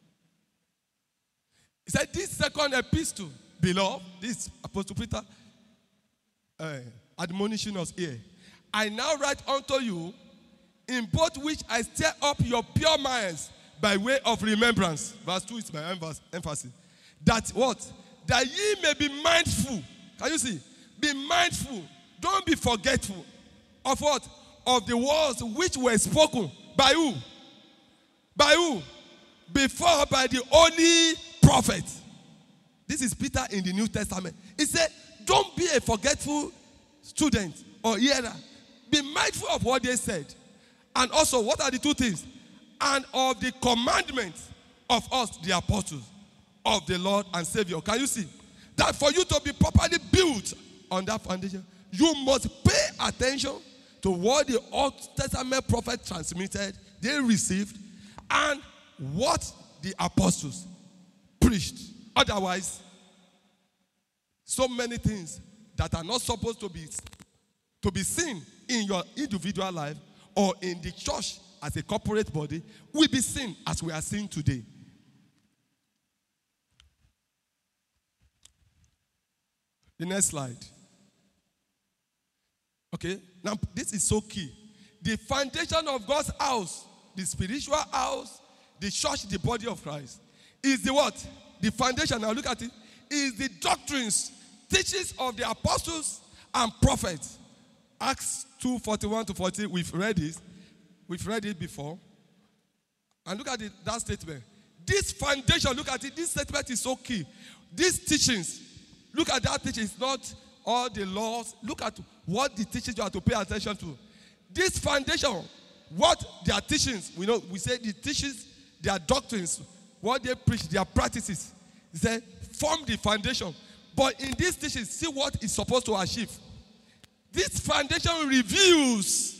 He said, this second epistle, beloved, this Apostle Peter admonishing us here. I now write unto you, in both which I stir up your pure minds by way of remembrance. Verse 2 is my emphasis. That what? That ye may be mindful. Can you see? Be mindful. Don't be forgetful. Of what? Of the words which were spoken. By who? By who? Before by the holy prophet. This is Peter in the New Testament. He said, don't be a forgetful student or hearer. Be mindful of what they said. And also, what are the two things? And of the commandments of us, the apostles of the Lord and Savior. Can you see? That for you to be properly built on that foundation, you must pay attention to what the Old Testament prophet transmitted, they received, and what the apostles preached. Otherwise, so many things that are not supposed to be seen in your individual life or in the church as a corporate body will be seen as we are seeing today. The next slide. Okay, now this is so key. The foundation of God's house, the spiritual house, the church, the body of Christ, is the what? The foundation, now look at it, is the doctrines, teachings of the apostles and prophets. Acts 2:41-40, we've read it. We've read it before. And look at that statement. This foundation, look at it. This statement is so key. These teachings, look at that teaching. It's not all the laws. Look at what the teachings you have to pay attention to. This foundation, what their teachings, we say the teachings, their doctrines, what they preach, their practices, they form the foundation. But in these teachings, see what it's supposed to achieve. This foundation reveals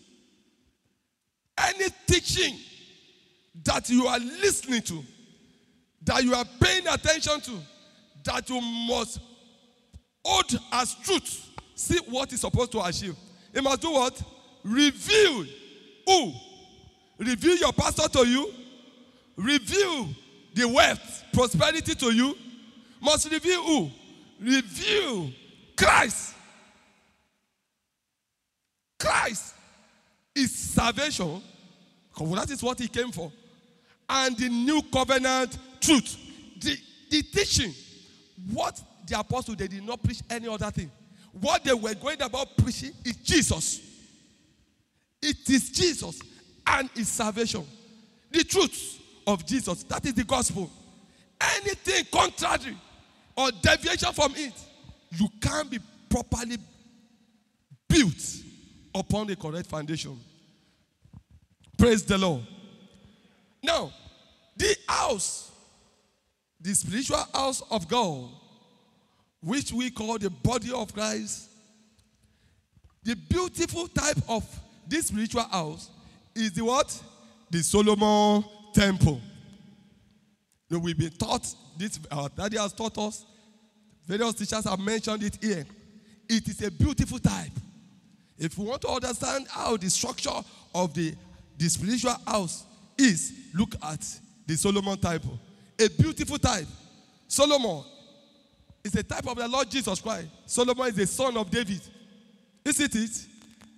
any teaching that you are listening to, that you are paying attention to, that you must hold as truth. See what it's supposed to achieve. It must do what? Reveal who? Reveal your pastor to you. Reveal the wealth, prosperity to you. Must reveal who? Reveal Christ. Christ is salvation, because that is what he came for. And the new covenant truth. The teaching. What the apostles, they did not preach any other thing. What they were going about preaching is Jesus. It is Jesus and his salvation. The truth of Jesus. That is the gospel. Anything contrary or deviation from it, you can't be properly built upon the correct foundation. Praise the Lord. Now, the house, the spiritual house of God, which we call the body of Christ, the beautiful type of this spiritual house is the what? The Solomon temple. Now, we've been taught this, our daddy has taught us, various teachers have mentioned it here. It is a beautiful type. If you want to understand how the structure of the spiritual house is, look at the Solomon type. A beautiful type. Solomon is a type of the Lord Jesus Christ. Solomon is the son of David. Isn't it?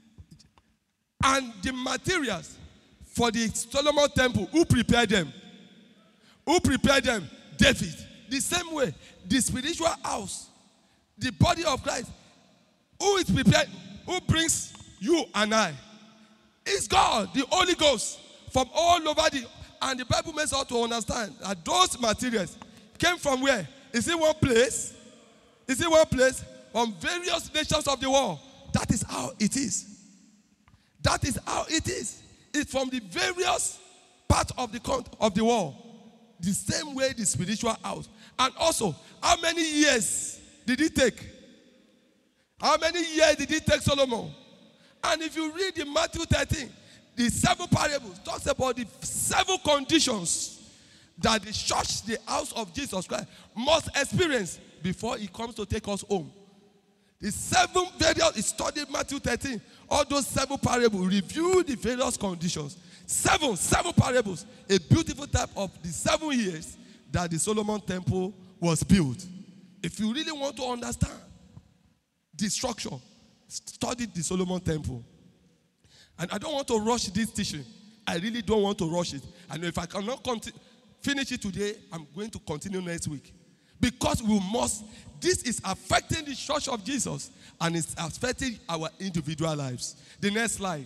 And the materials for the Solomon temple, who prepared them? Who prepared them? David. The same way, the spiritual house, the body of Christ, who is prepared, who brings you and I? It's God, the Holy Ghost, from all over and the Bible makes us to understand that those materials came from where? Is it one place? Is it one place? From various nations of the world. That is how it is. That is how it is. It's from the various parts of the world. The same way the spiritual house. And also, how many years did it take? How many years did it take Solomon? And if you read in Matthew 13, the 7 parables talks about the 7 conditions that the church, the house of Jesus Christ, must experience before he comes to take us home. The 7 various, study Matthew 13, all those 7 parables, review the various conditions. 7 parables, a beautiful type of the 7 years that the Solomon temple was built. If you really want to understand the structure, study the Solomon temple. And I don't want to rush this teaching. I really don't want to rush it. And if I cannot finish it today, I'm going to continue next week. Because we must, this is affecting the church of Jesus and it's affecting our individual lives. The next slide.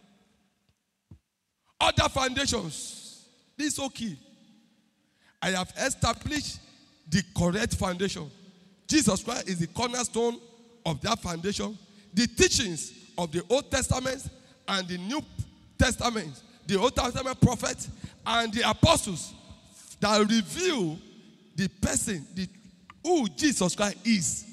Other foundations. This is so key. I have established the correct foundation. Jesus Christ is the cornerstone of that foundation. The teachings of the Old Testament and the New Testament, the Old Testament prophets and the apostles that reveal the person, who Jesus Christ is.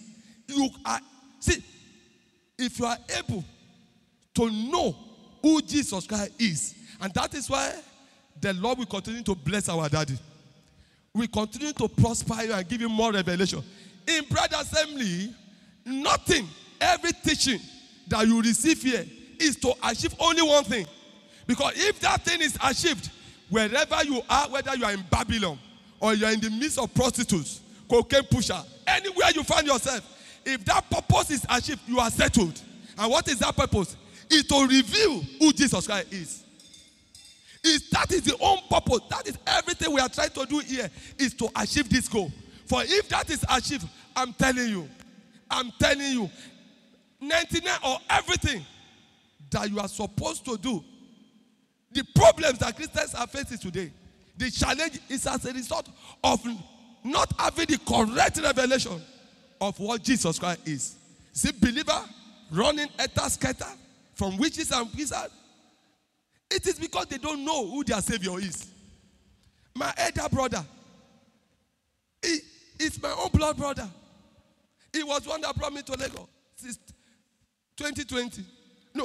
If you are able to know who Jesus Christ is, and that is why the Lord will continue to bless our daddy. We continue to prosper you and give you more revelation. In Brother Assembly, nothing, every teaching that you receive here is to achieve only one thing. Because if that thing is achieved, wherever you are, whether you are in Babylon or you are in the midst of prostitutes, cocaine pusher, anywhere you find yourself, if that purpose is achieved, you are settled. And what is that purpose? It's to reveal who Jesus Christ is. That is the own purpose. That is everything we are trying to do here, is to achieve this goal. For if that is achieved, I'm telling you, 99 or everything that you are supposed to do. The problems that Christians are facing today, the challenge is as a result of not having the correct revelation of what Jesus Christ is. See, believer running scatter from witches and wizards. It is because they don't know who their Savior is. My elder brother, he is my own blood brother. He was one that brought me to Lagos since 2020. No,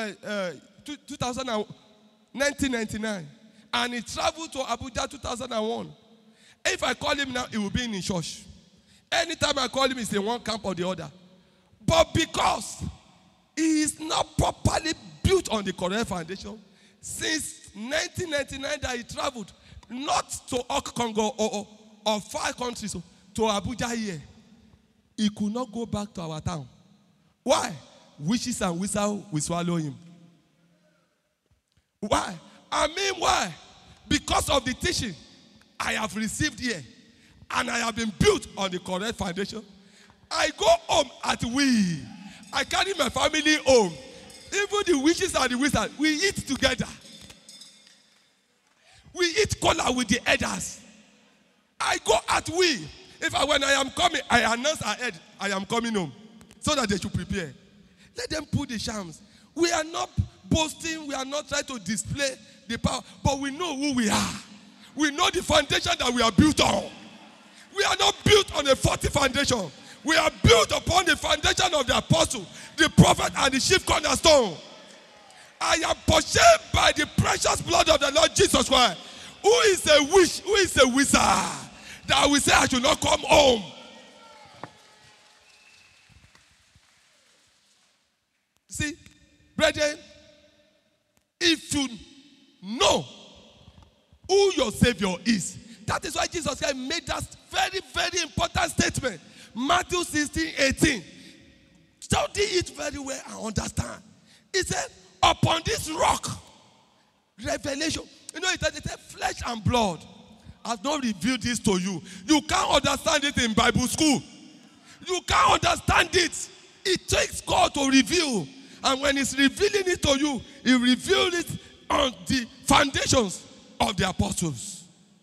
1999. And he traveled to Abuja 2001. If I call him now, he will be in church. Anytime I call him, he's in one camp or the other. But because he is not properly built on the correct foundation, since 1999 that he traveled, not to Congo or 5 countries, to Abuja here, he could not go back to our town. Why? Witches and wizards will swallow him. Why? I mean why? Because of the teaching I have received here, and I have been built on the correct foundation. I go home at we. I carry my family home. Even the witches and the wizards, we eat together. We eat cola with the elders. I go at we. When I am coming, I announce ahead, I am coming home, so that they should prepare. Let them put the shams. We are not boasting. We are not trying to display the power, but we know who we are. We know the foundation that we are built on. We are not built on a faulty foundation. We are built upon the foundation of the apostle, the prophet, and the chief cornerstone. I am purchased by the precious blood of the Lord Jesus Christ. Who is a witch? Who is a wizard that will say I should not come home? See, brethren, if you know who your Savior is, that is why Jesus Christ made that very, very important statement. Matthew 16:18. Study it very well and understand. He said, upon this rock, revelation. You know, it said flesh and blood has not revealed this to you. You can't understand it in Bible school. You can't understand it. It takes God to reveal. And when he's revealing it to you, he revealed it on the foundations of the apostles.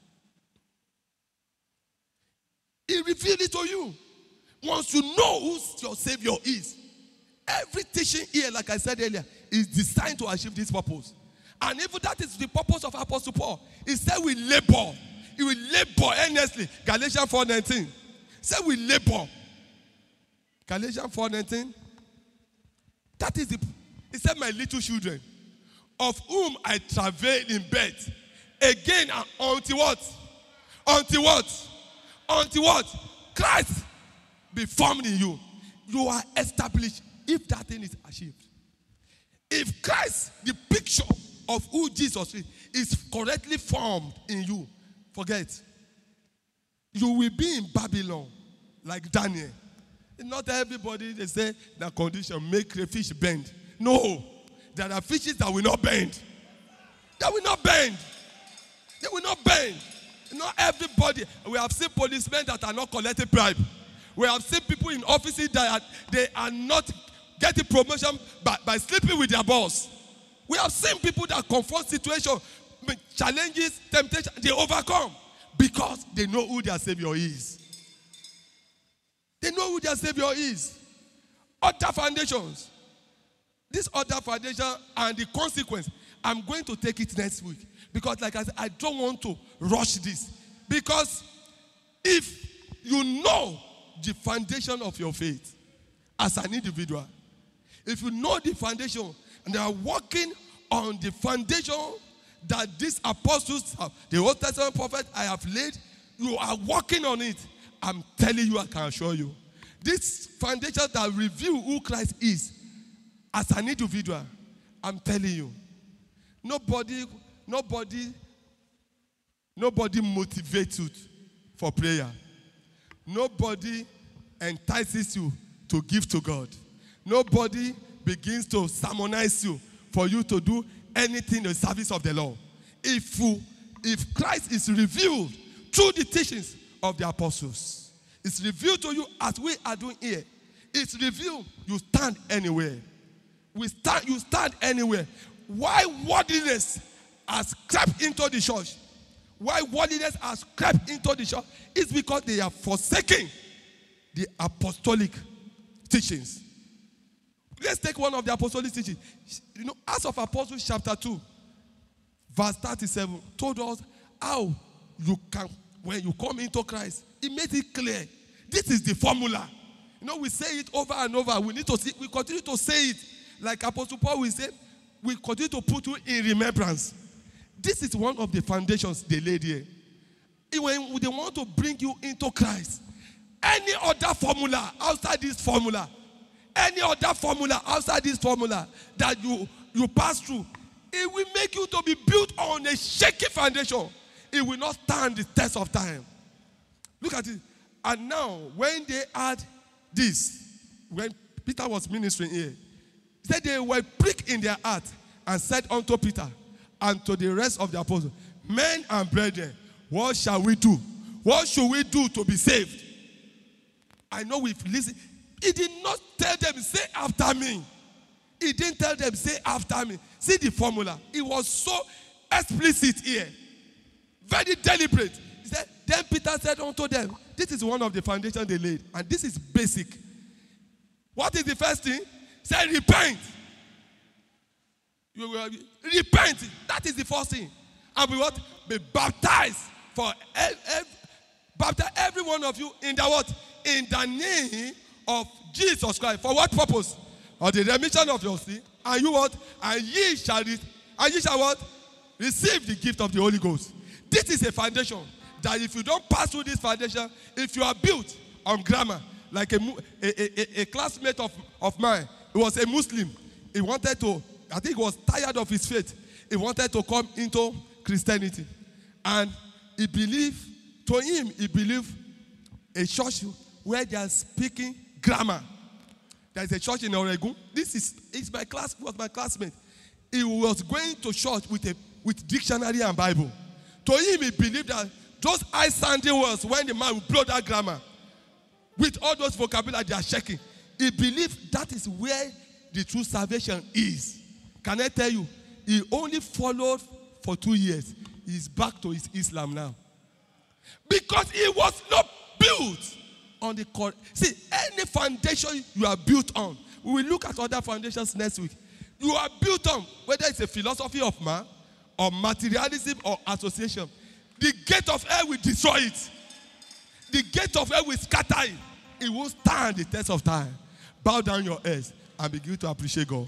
He revealed it to you. Once you know who your Savior is, every teaching here, like I said earlier, is designed to achieve this purpose. And even that is the purpose of Apostle Paul. He said we labor. He will labor earnestly. Galatians 4:19. He said we labor. Galatians 4:19. That is the. He said, my little children, of whom I travail in birth, again until what? Until what? Until what? Christ be formed in you. You are established if that thing is achieved. If Christ, the picture of who Jesus is correctly formed in you, forget. You will be in Babylon like Daniel. Not everybody, they say, that condition make a fish bend. No. There are fishes that will not bend. They will not bend. They will not bend. Not everybody. We have seen policemen that are not collecting bribe. We have seen people in offices that they are not getting promotion by sleeping with their boss. We have seen people that confront situations, challenges, temptation, they overcome because they know who their Savior is. They know who their Savior is. Other foundations. This other foundation and the consequence, I'm going to take it next week. Because like I said, I don't want to rush this. Because if you know the foundation of your faith as an individual, if you know the foundation and they are working on the foundation that these apostles, the Old Testament prophet I have laid, you are working on it. I'm telling you, I can assure you. This foundation that reveals who Christ is as an individual, I'm telling you. Nobody motivates you for prayer. Nobody entices you to give to God. Nobody begins to sermonize you for you to do anything in the service of the Lord. If Christ is revealed through the teachings of the apostles, it's revealed to you as we are doing here. it's revealed, you stand anywhere. You stand anywhere. Why worldliness has crept into the church? Why worldliness has crept into the church? It's because they are forsaking the apostolic teachings. Let's take one of the apostolic teachings. Acts of Apostles chapter 2, verse 37, told us how you can, when you come into Christ, it made it clear. This is the formula. We say it over and over. We continue to say it. Like Apostle Paul will say, we continue to put you in remembrance. This is one of the foundations they laid here. When they want to bring you into Christ, any other formula outside this formula, that you pass through, it will make you to be built on a shaky foundation. It will not stand the test of time. Look at it. And now, when they had this, when Peter was ministering here, he said they were pricked in their heart and said unto Peter and to the rest of the apostles, men and brethren, what shall we do? What should we do to be saved? I know we've listened. He did not tell them, say after me. He didn't tell them, say after me. See the formula. It was so explicit here. Very deliberate. He said, then Peter said unto them, this is one of the foundations they laid. And this is basic. What is the first thing? Say repent. You will repent. That is the first thing. And we what? Be baptized for baptize every one of you in the what? In the name of Jesus Christ. For what purpose? For the remission of your sin. And you what? And ye shall what? Receive the gift of the Holy Ghost. This is a foundation that if you don't pass through this foundation, if you are built on grammar, like a classmate of mine, he was a Muslim. He wanted to, I think he was tired of his faith. He wanted to come into Christianity. And he believed a church where they are speaking grammar. There is a church in Oregon. Was my classmate. He was going to church with dictionary and Bible. To him, he believed that those high-sounding words, when the man will blow that grammar, with all those vocabulary they are shaking, he believed that is where the true salvation is. Can I tell you? He only followed for 2 years. He's back to his Islam now. Because he was not built on the correct. See, any foundation you are built on, we will look at other foundations next week. You are built on, whether it's a philosophy of man, or materialism, or association. The gate of hell will destroy it. The gate of hell will scatter it. It won't stand the test of time. Bow down your heads and begin to appreciate God.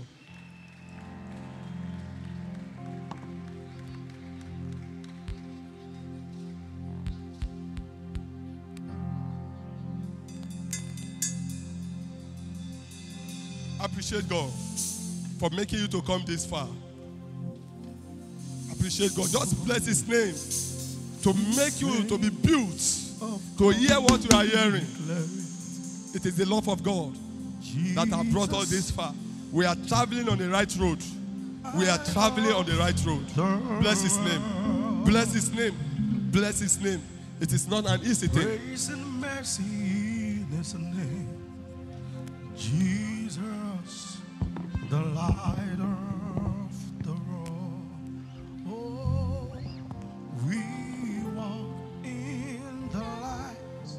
Appreciate God for making you to come this far. Appreciate God. Just bless His name to make you to be built, to hear what you are hearing. It is the love of God that has brought us this far. We are traveling on the right road. We are traveling on the right road. Bless His name. Bless His name. Bless His name. It is not an easy thing. Grace and mercy, there's a name. Jesus, the light of the world. Oh, we walk in the light,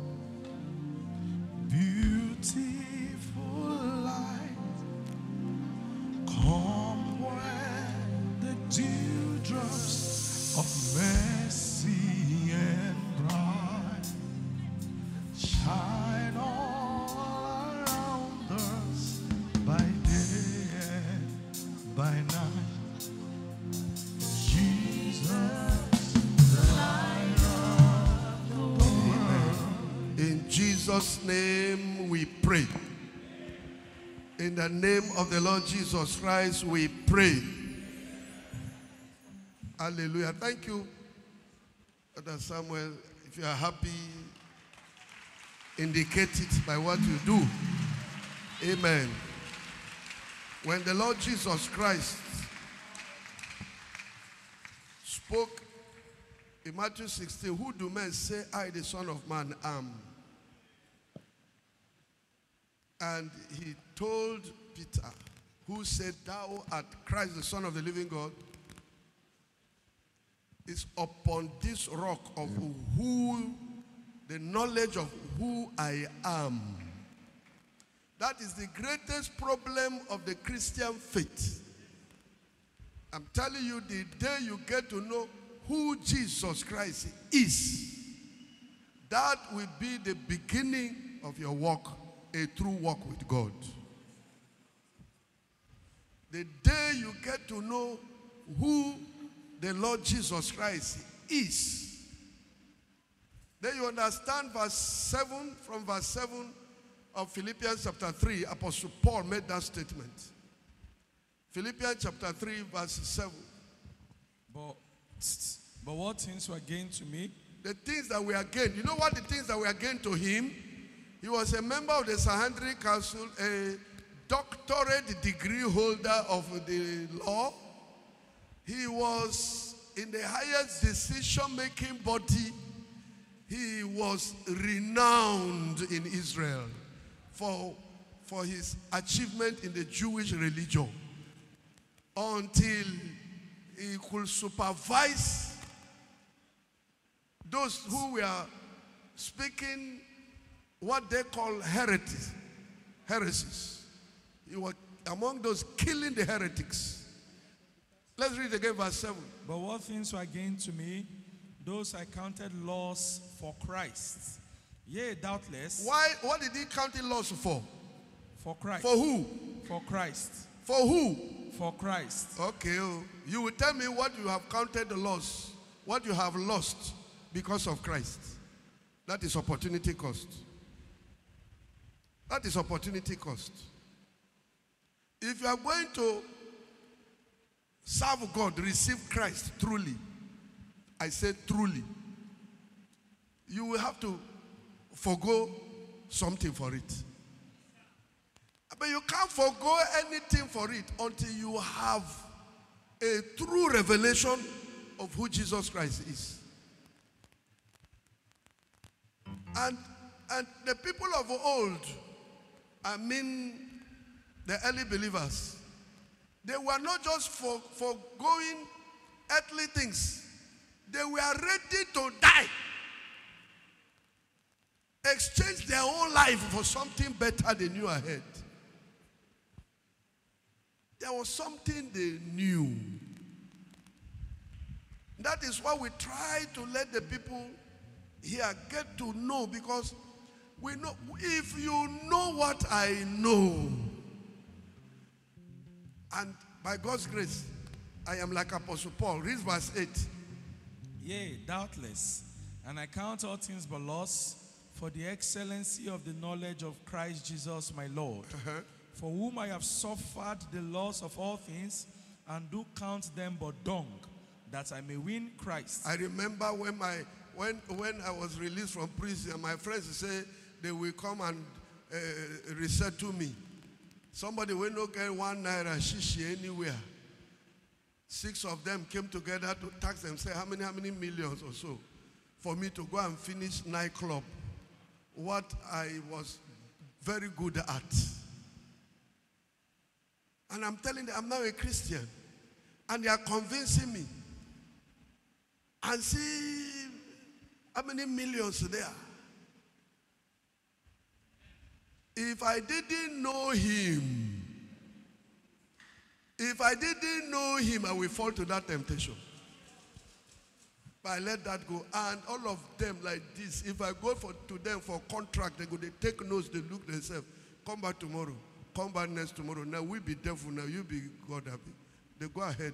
beautiful light. Come where the dewdrops of mercy and bright shine all around us by day and by night. Jesus, the light of the world. In Jesus' name we pray. In the name of the Lord Jesus Christ we pray. Hallelujah. Thank you, Brother Samuel. If you are happy, indicate it by what you do. Amen. When the Lord Jesus Christ spoke in Matthew 16, who do men say I, the Son of Man, am? And he told Peter, who said, "Thou art Christ, the Son of the living God," is upon this rock of who, the knowledge of who I am. That is the greatest problem of the Christian faith. I'm telling you, the day you get to know who Jesus Christ is, that will be the beginning of your walk, a true walk with God. The day you get to know who the Lord Jesus Christ is, then you understand verse 7, from verse 7 of Philippians chapter 3, Apostle Paul made that statement. Philippians chapter 3, verse 7. But what things were gained to me? The things that we are gained. You know what the things that we are gained to him? He was a member of the Sanhedrin Council, a doctorate degree holder of the law. He was in the highest decision-making body. He was renowned in Israel for his achievement in the Jewish religion, until he could supervise those who were speaking what they call heresies. He was among those killing the heretics. Let's read again verse 7. But what things were gained to me, those I counted loss for Christ. Yea, doubtless. Why? What did he count it loss for? For Christ. For who? For Christ. For who? For Christ. Okay. You will tell me what you have counted the loss, what you have lost because of Christ. That is opportunity cost. That is opportunity cost. If you are going to serve God, receive Christ truly, I said truly, you will have to forgo something for it. But you can't forgo anything for it until you have a true revelation of who Jesus Christ is. And the people of old, I mean the early believers, they were not just forgoing earthly things. They were ready to die. Exchange their own life for something better they knew ahead. There was something they knew. That is why we try to let the people here get to know, because we know, if you know what I know, and by God's grace, I am like Apostle Paul. Read verse 8. Yea, doubtless, and I count all things but loss for the excellency of the knowledge of Christ Jesus my Lord, for whom I have suffered the loss of all things, and do count them but dung, that I may win Christ. I remember when I was released from prison, my friends say they will come and resettle me. Somebody will not get 1 naira shishi anywhere. 6 of them came together to tax them, say how many millions or so, for me to go and finish nightclub, what I was very good at. And I'm telling them, I'm now a Christian. And they are convincing me. And see how many millions there. If I didn't know him, I will fall to that temptation. But I let that go. And all of them like this, if I go to them for contract, they take notes, they look themselves. Come back tomorrow. Come back next tomorrow. Now we be devil, now you be God happy. They go ahead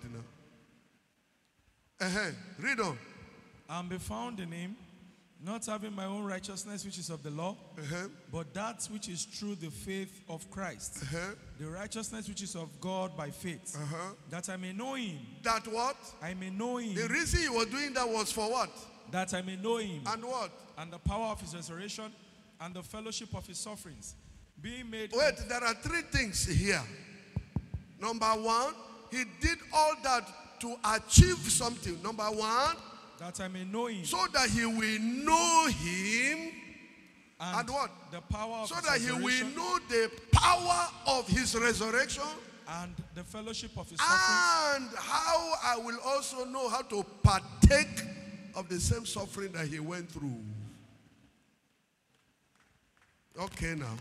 now. Read on. And be found in him, not having my own righteousness which is of the law, but that which is through the faith of Christ, the righteousness which is of God by faith, that I may know him. That what? I may know him. The reason he was doing that was for what? That I may know him. And what? And the power of his resurrection, and the fellowship of his sufferings, being made... Wait, there are 3 things here. Number 1, he did all that to achieve something. Number 1, that I may know him. So that he will know him And what? The power of So his that he will resurrection know the power of his resurrection and the fellowship of his sufferings, and how I will also know how to partake of the same suffering that he went through. Okay now.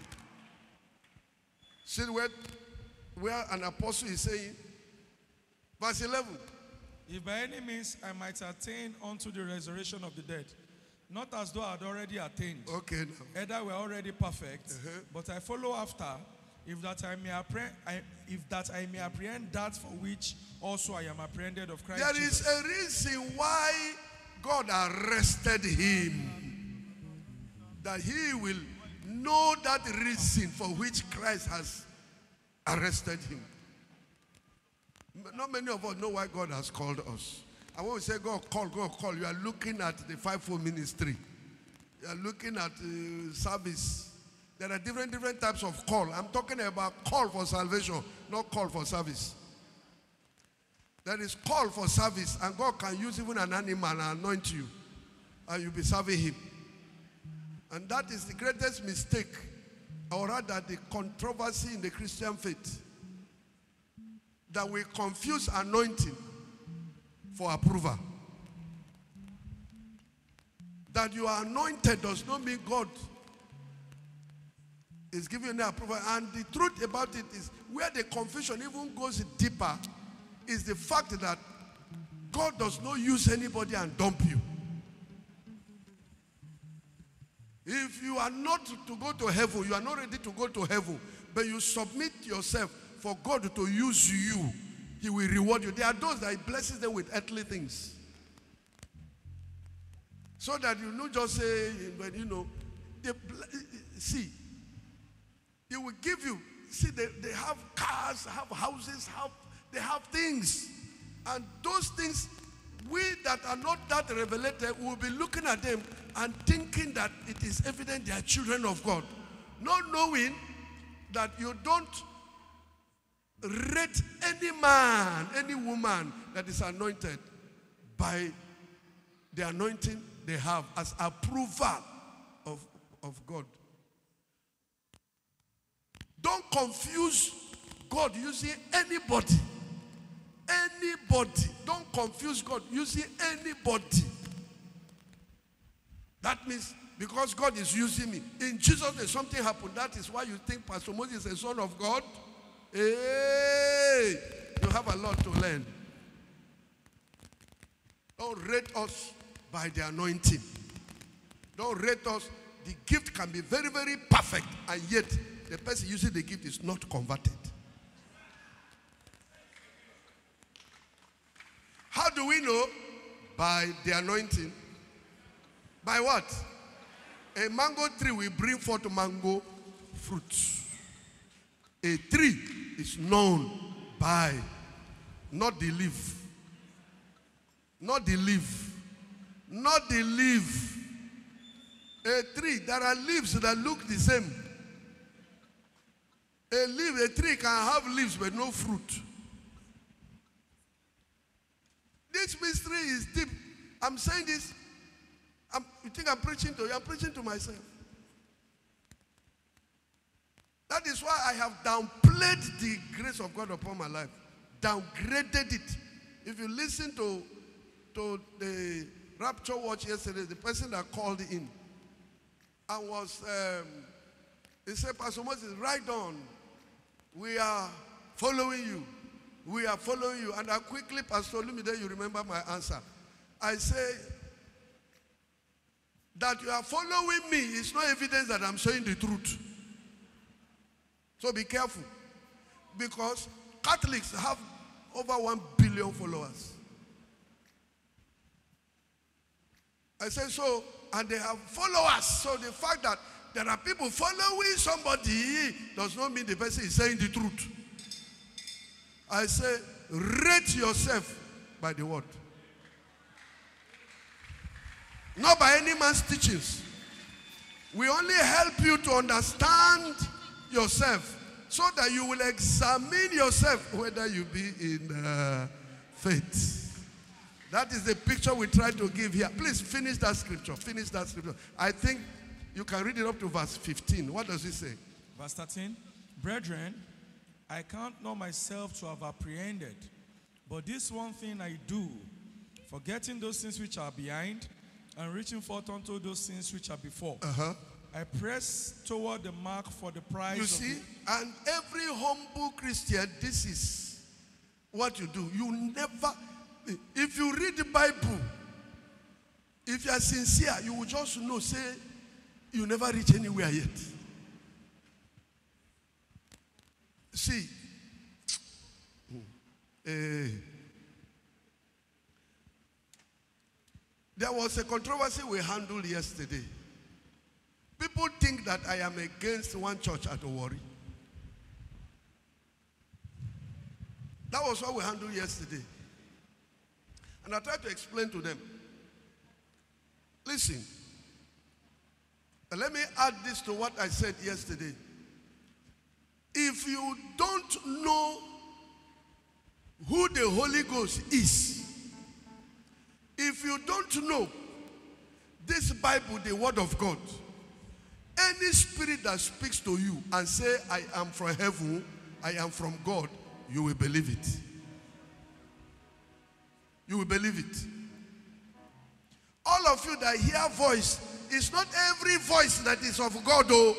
See where an apostle is saying, verse 11. if by any means I might attain unto the resurrection of the dead, not as though I had already attained, Okay now. either we're already perfect, but I follow after, if that I may apprehend that for which also I am apprehended of Christ There Jesus. is a reason why God arrested him. That he will know that reason for which Christ has arrested him. Not many of us know why God has called us. And when we say God call, you are looking at the fivefold ministry. You are looking at service. There are different types of call. I'm talking about call for salvation, not call for service. There is call for service, and God can use even an animal and anoint you, and you'll be serving him. And that is the greatest mistake, or rather the controversy in the Christian faith, that we confuse anointing for approval. That you are anointed does not mean God is giving you the approval. And the truth about it is, where the confusion even goes deeper, is the fact that God does not use anybody and dump you. If you are not to go to heaven, you are not ready to go to heaven, but you submit yourself for God to use you, he will reward you. There are those that he blesses them with earthly things. So that you not just say, you know, see, he will give you, see, they have cars, have houses, they have things. And those things, we that are not that revelated will be looking at them and thinking that it is evident they are children of God. Not knowing that you don't rate any man, any woman that is anointed by the anointing they have as approval of God. Don't confuse God using anybody. Anybody. Don't confuse God using anybody. That means because God is using me. In Jesus, there's something happened. That is why you think Pastor Moses is a son of God. Hey, you have a lot to learn. Don't rate us by the anointing. Don't rate us. The gift can be very, very perfect, and yet the person using the gift is not converted. How do we know? By the anointing. By what? A mango tree will bring forth mango fruit. A tree is known by not the leaf. Not the leaf. Not the leaf. A tree, there are leaves that look the same. A tree can have leaves but no fruit. This mystery is deep. I'm saying this. You think I'm preaching to you? I'm preaching to myself. That is why I have downplayed the grace of God upon my life. Downgraded it. If you listen to the Rapture Watch yesterday, the person that called in and was, he said, Pastor Moses, right on. We are following you. We are following you. And I quickly, Pastor Lumide, you remember my answer. I say, that you are following me is no evidence that I'm saying the truth. So be careful. Because Catholics have over 1 billion followers. I say so, and they have followers. So the fact that there are people following somebody does not mean the person is saying the truth. I say, rate yourself by the word. Not by any man's teachings. We only help you to understand yourself so that you will examine yourself whether you be in faith. That is the picture we try to give here. Please finish that scripture. Finish that scripture. I think You can read it up to verse 15. What does it say? Verse 13. Brethren, I count not myself to have apprehended, but this one thing I do, forgetting those things which are behind, and reaching forth unto those things which are before. I press toward the mark for the prize. You see, and every humble Christian, this is what you do. You never, if you read the Bible, if you are sincere, you will just know, say, you never reach anywhere yet. See, there was a controversy we handled yesterday. People think that I am against one church at Owori. That was what we handled yesterday. And I tried to explain to them. Listen, let me add this to what I said yesterday. If you don't know who the Holy Ghost is, if you don't know this Bible, the Word of God, any spirit that speaks to you and say, I am from heaven, I am from God, you will believe it. You will believe it. All of you that hear voice, it's not every voice that is of God, though.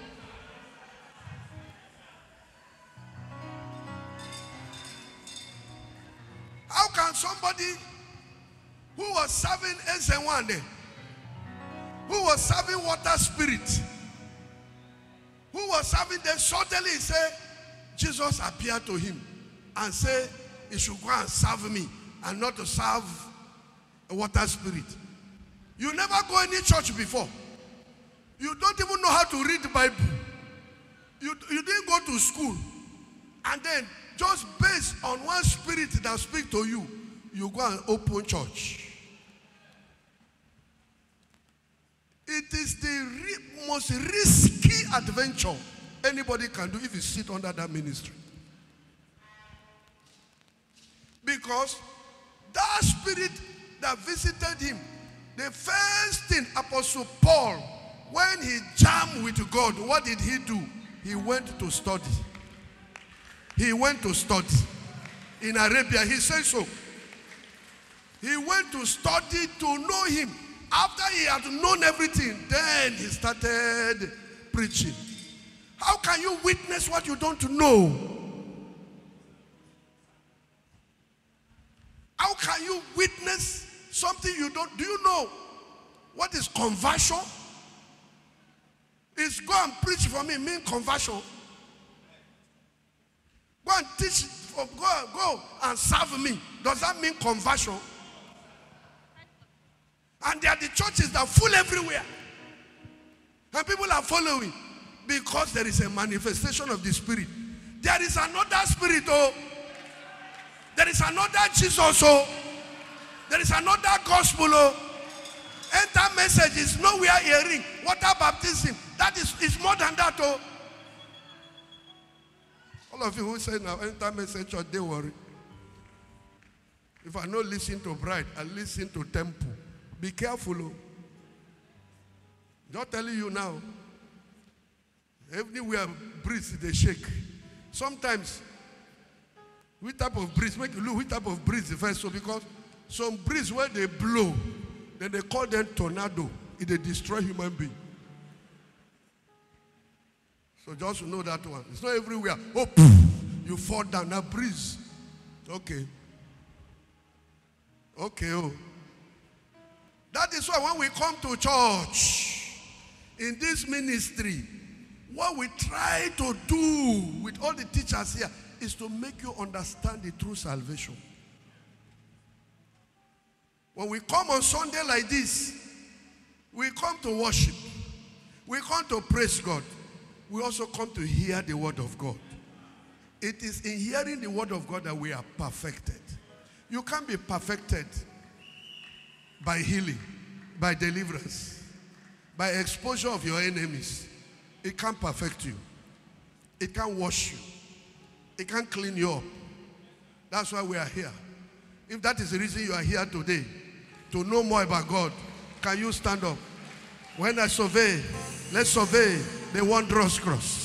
How can somebody who was serving Ezenwande, who was serving water spirit, who was serving them, suddenly say, Jesus appeared to him and say, he should go and serve me and not to serve a water spirit. You never go any church before. You don't even know how to read the Bible. You didn't go to school. And then, just based on one spirit that speaks to you, you go and open church. It is the most risky adventure anybody can do if you sit under that ministry. Because that spirit that visited him, the first thing Apostle Paul, when he jammed with God, what did he do? He went to study. He went to study. In Arabia, he said so. He went to study to know him. After he had known everything, then he started preaching. How can you witness what you don't know? How can you witness something you don't? Do you know what is conversion? Is go and preach for me mean conversion? Go and teach, go and serve me. Does that mean conversion? And there are the churches that are full everywhere. And people are following because there is a manifestation of the Spirit. There is another Spirit, oh. There is another Jesus, oh. There is another gospel, oh. Enter message is nowhere hearing. Water baptism, that is more than that, oh. All of you who say now, enter message, or don't worry. If I don't listen to bride, I listen to temple. Be careful, oh. Just telling you now. Everywhere breeze, they shake. Sometimes, which type of breeze? Make you look which type of breeze first. So because some breeze when they blow, then they call them tornado. They destroy human being. So just know that one. It's not everywhere. Oh, you fall down. Now breeze. Okay. Okay, oh. That is why when we come to church, in this ministry, what we try to do with all the teachers here is to make you understand the true salvation. When we come on Sunday like this, we come to worship. We come to praise God. We also come to hear the word of God. It is in hearing the word of God that we are perfected. You can't be perfected by healing, by deliverance, by exposure of your enemies. It can't perfect you. It can't wash you. It can't clean you up. That's why we are here. If that is the reason you are here today, to know more about God, can you stand up? When I survey, let's survey the wondrous cross.